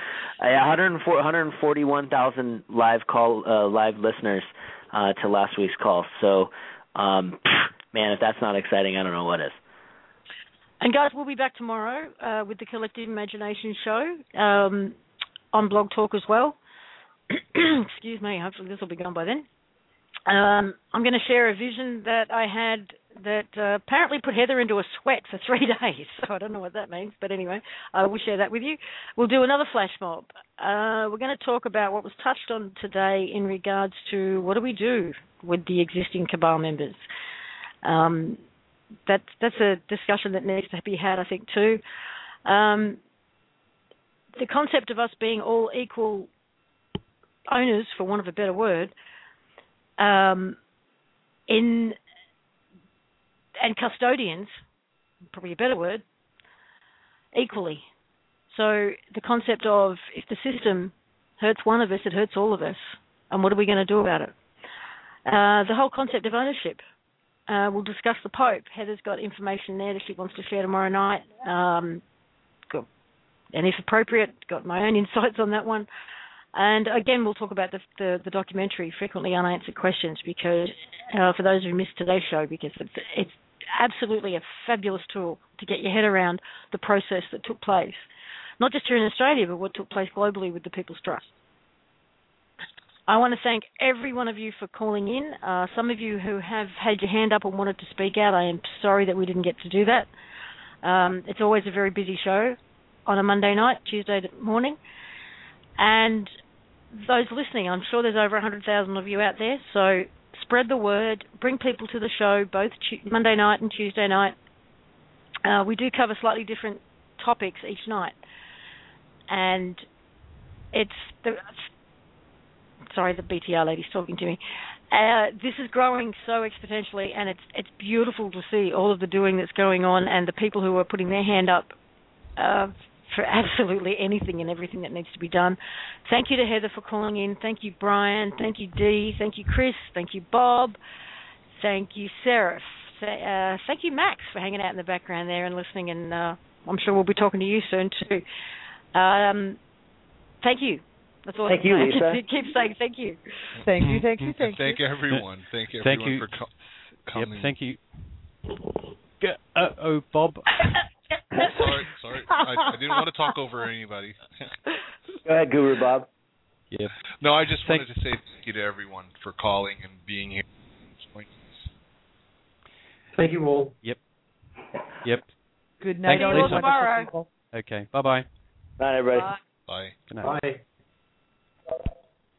one hundred forty-one thousand live call, uh, live listeners uh, to last week's call. So, um, man, if that's not exciting, I don't know what is. And guys, we'll be back tomorrow uh, with the Collective Imagination show. Um, on Blog Talk as well. Excuse me, hopefully this will be gone by then. Um, I'm going to share a vision that I had that uh, apparently put Heather into a sweat for three days. So I don't know what that means, but anyway, I will share that with you. We'll do another flash mob. Uh, we're going to talk about what was touched on today in regards to what do we do with the existing Cabal members. Um, that's, that's a discussion that needs to be had, I think, too. Um, The concept of us being all equal owners, for want of a better word, um, in and custodians, probably a better word, equally. So the concept of if the system hurts one of us, it hurts all of us, and what are we going to do about it? Uh, the whole concept of ownership. Uh, we'll discuss the Pope. Heather's got information there that she wants to share tomorrow night. Um, And if appropriate, got my own insights on that one. And again, we'll talk about the the, the documentary, Frequently Unanswered Questions, because uh, for those who missed today's show, because it's, it's absolutely a fabulous tool to get your head around the process that took place, not just here in Australia, but what took place globally with the People's Trust. I want to thank every one of you for calling in. Uh, some of you who have had your hand up and wanted to speak out, I am sorry that we didn't get to do that. Um, it's always a very busy show on a Monday night, Tuesday morning. And those listening, I'm sure there's over one hundred thousand of you out there, so spread the word, bring people to the show, both Monday night and Tuesday night. Uh, we do cover slightly different topics each night. And it's the, sorry, the B T R lady's talking to me. Uh, this is growing so exponentially, and it's it's beautiful to see all of the doing that's going on, and the people who are putting their hand up uh, for absolutely anything and everything that needs to be done. Thank you to Heather for calling in. Thank you, Brian. Thank you, Dee. Thank you, Chris. Thank you, Bob. Thank you, Seraph. Uh, thank you, Max, for hanging out in the background there and listening, and uh, I'm sure we'll be talking to you soon, too. Um, thank you. That's all thank you, Lisa. Keep saying thank you. Thank you, thank you, thank you. Thank everyone. Thank you, thank everyone, you. for co- coming. Yep, thank you. Uh, oh, Bob. sorry, sorry. I, I didn't want to talk over anybody. Go ahead, Guru Bob. Yep. No, I just thank wanted to say thank you to everyone for calling and being here. Thank you all. Yep. Yep. Good night. See you all tomorrow. Okay. Bye-bye. Bye, everybody. Bye. Bye. Good night. Bye.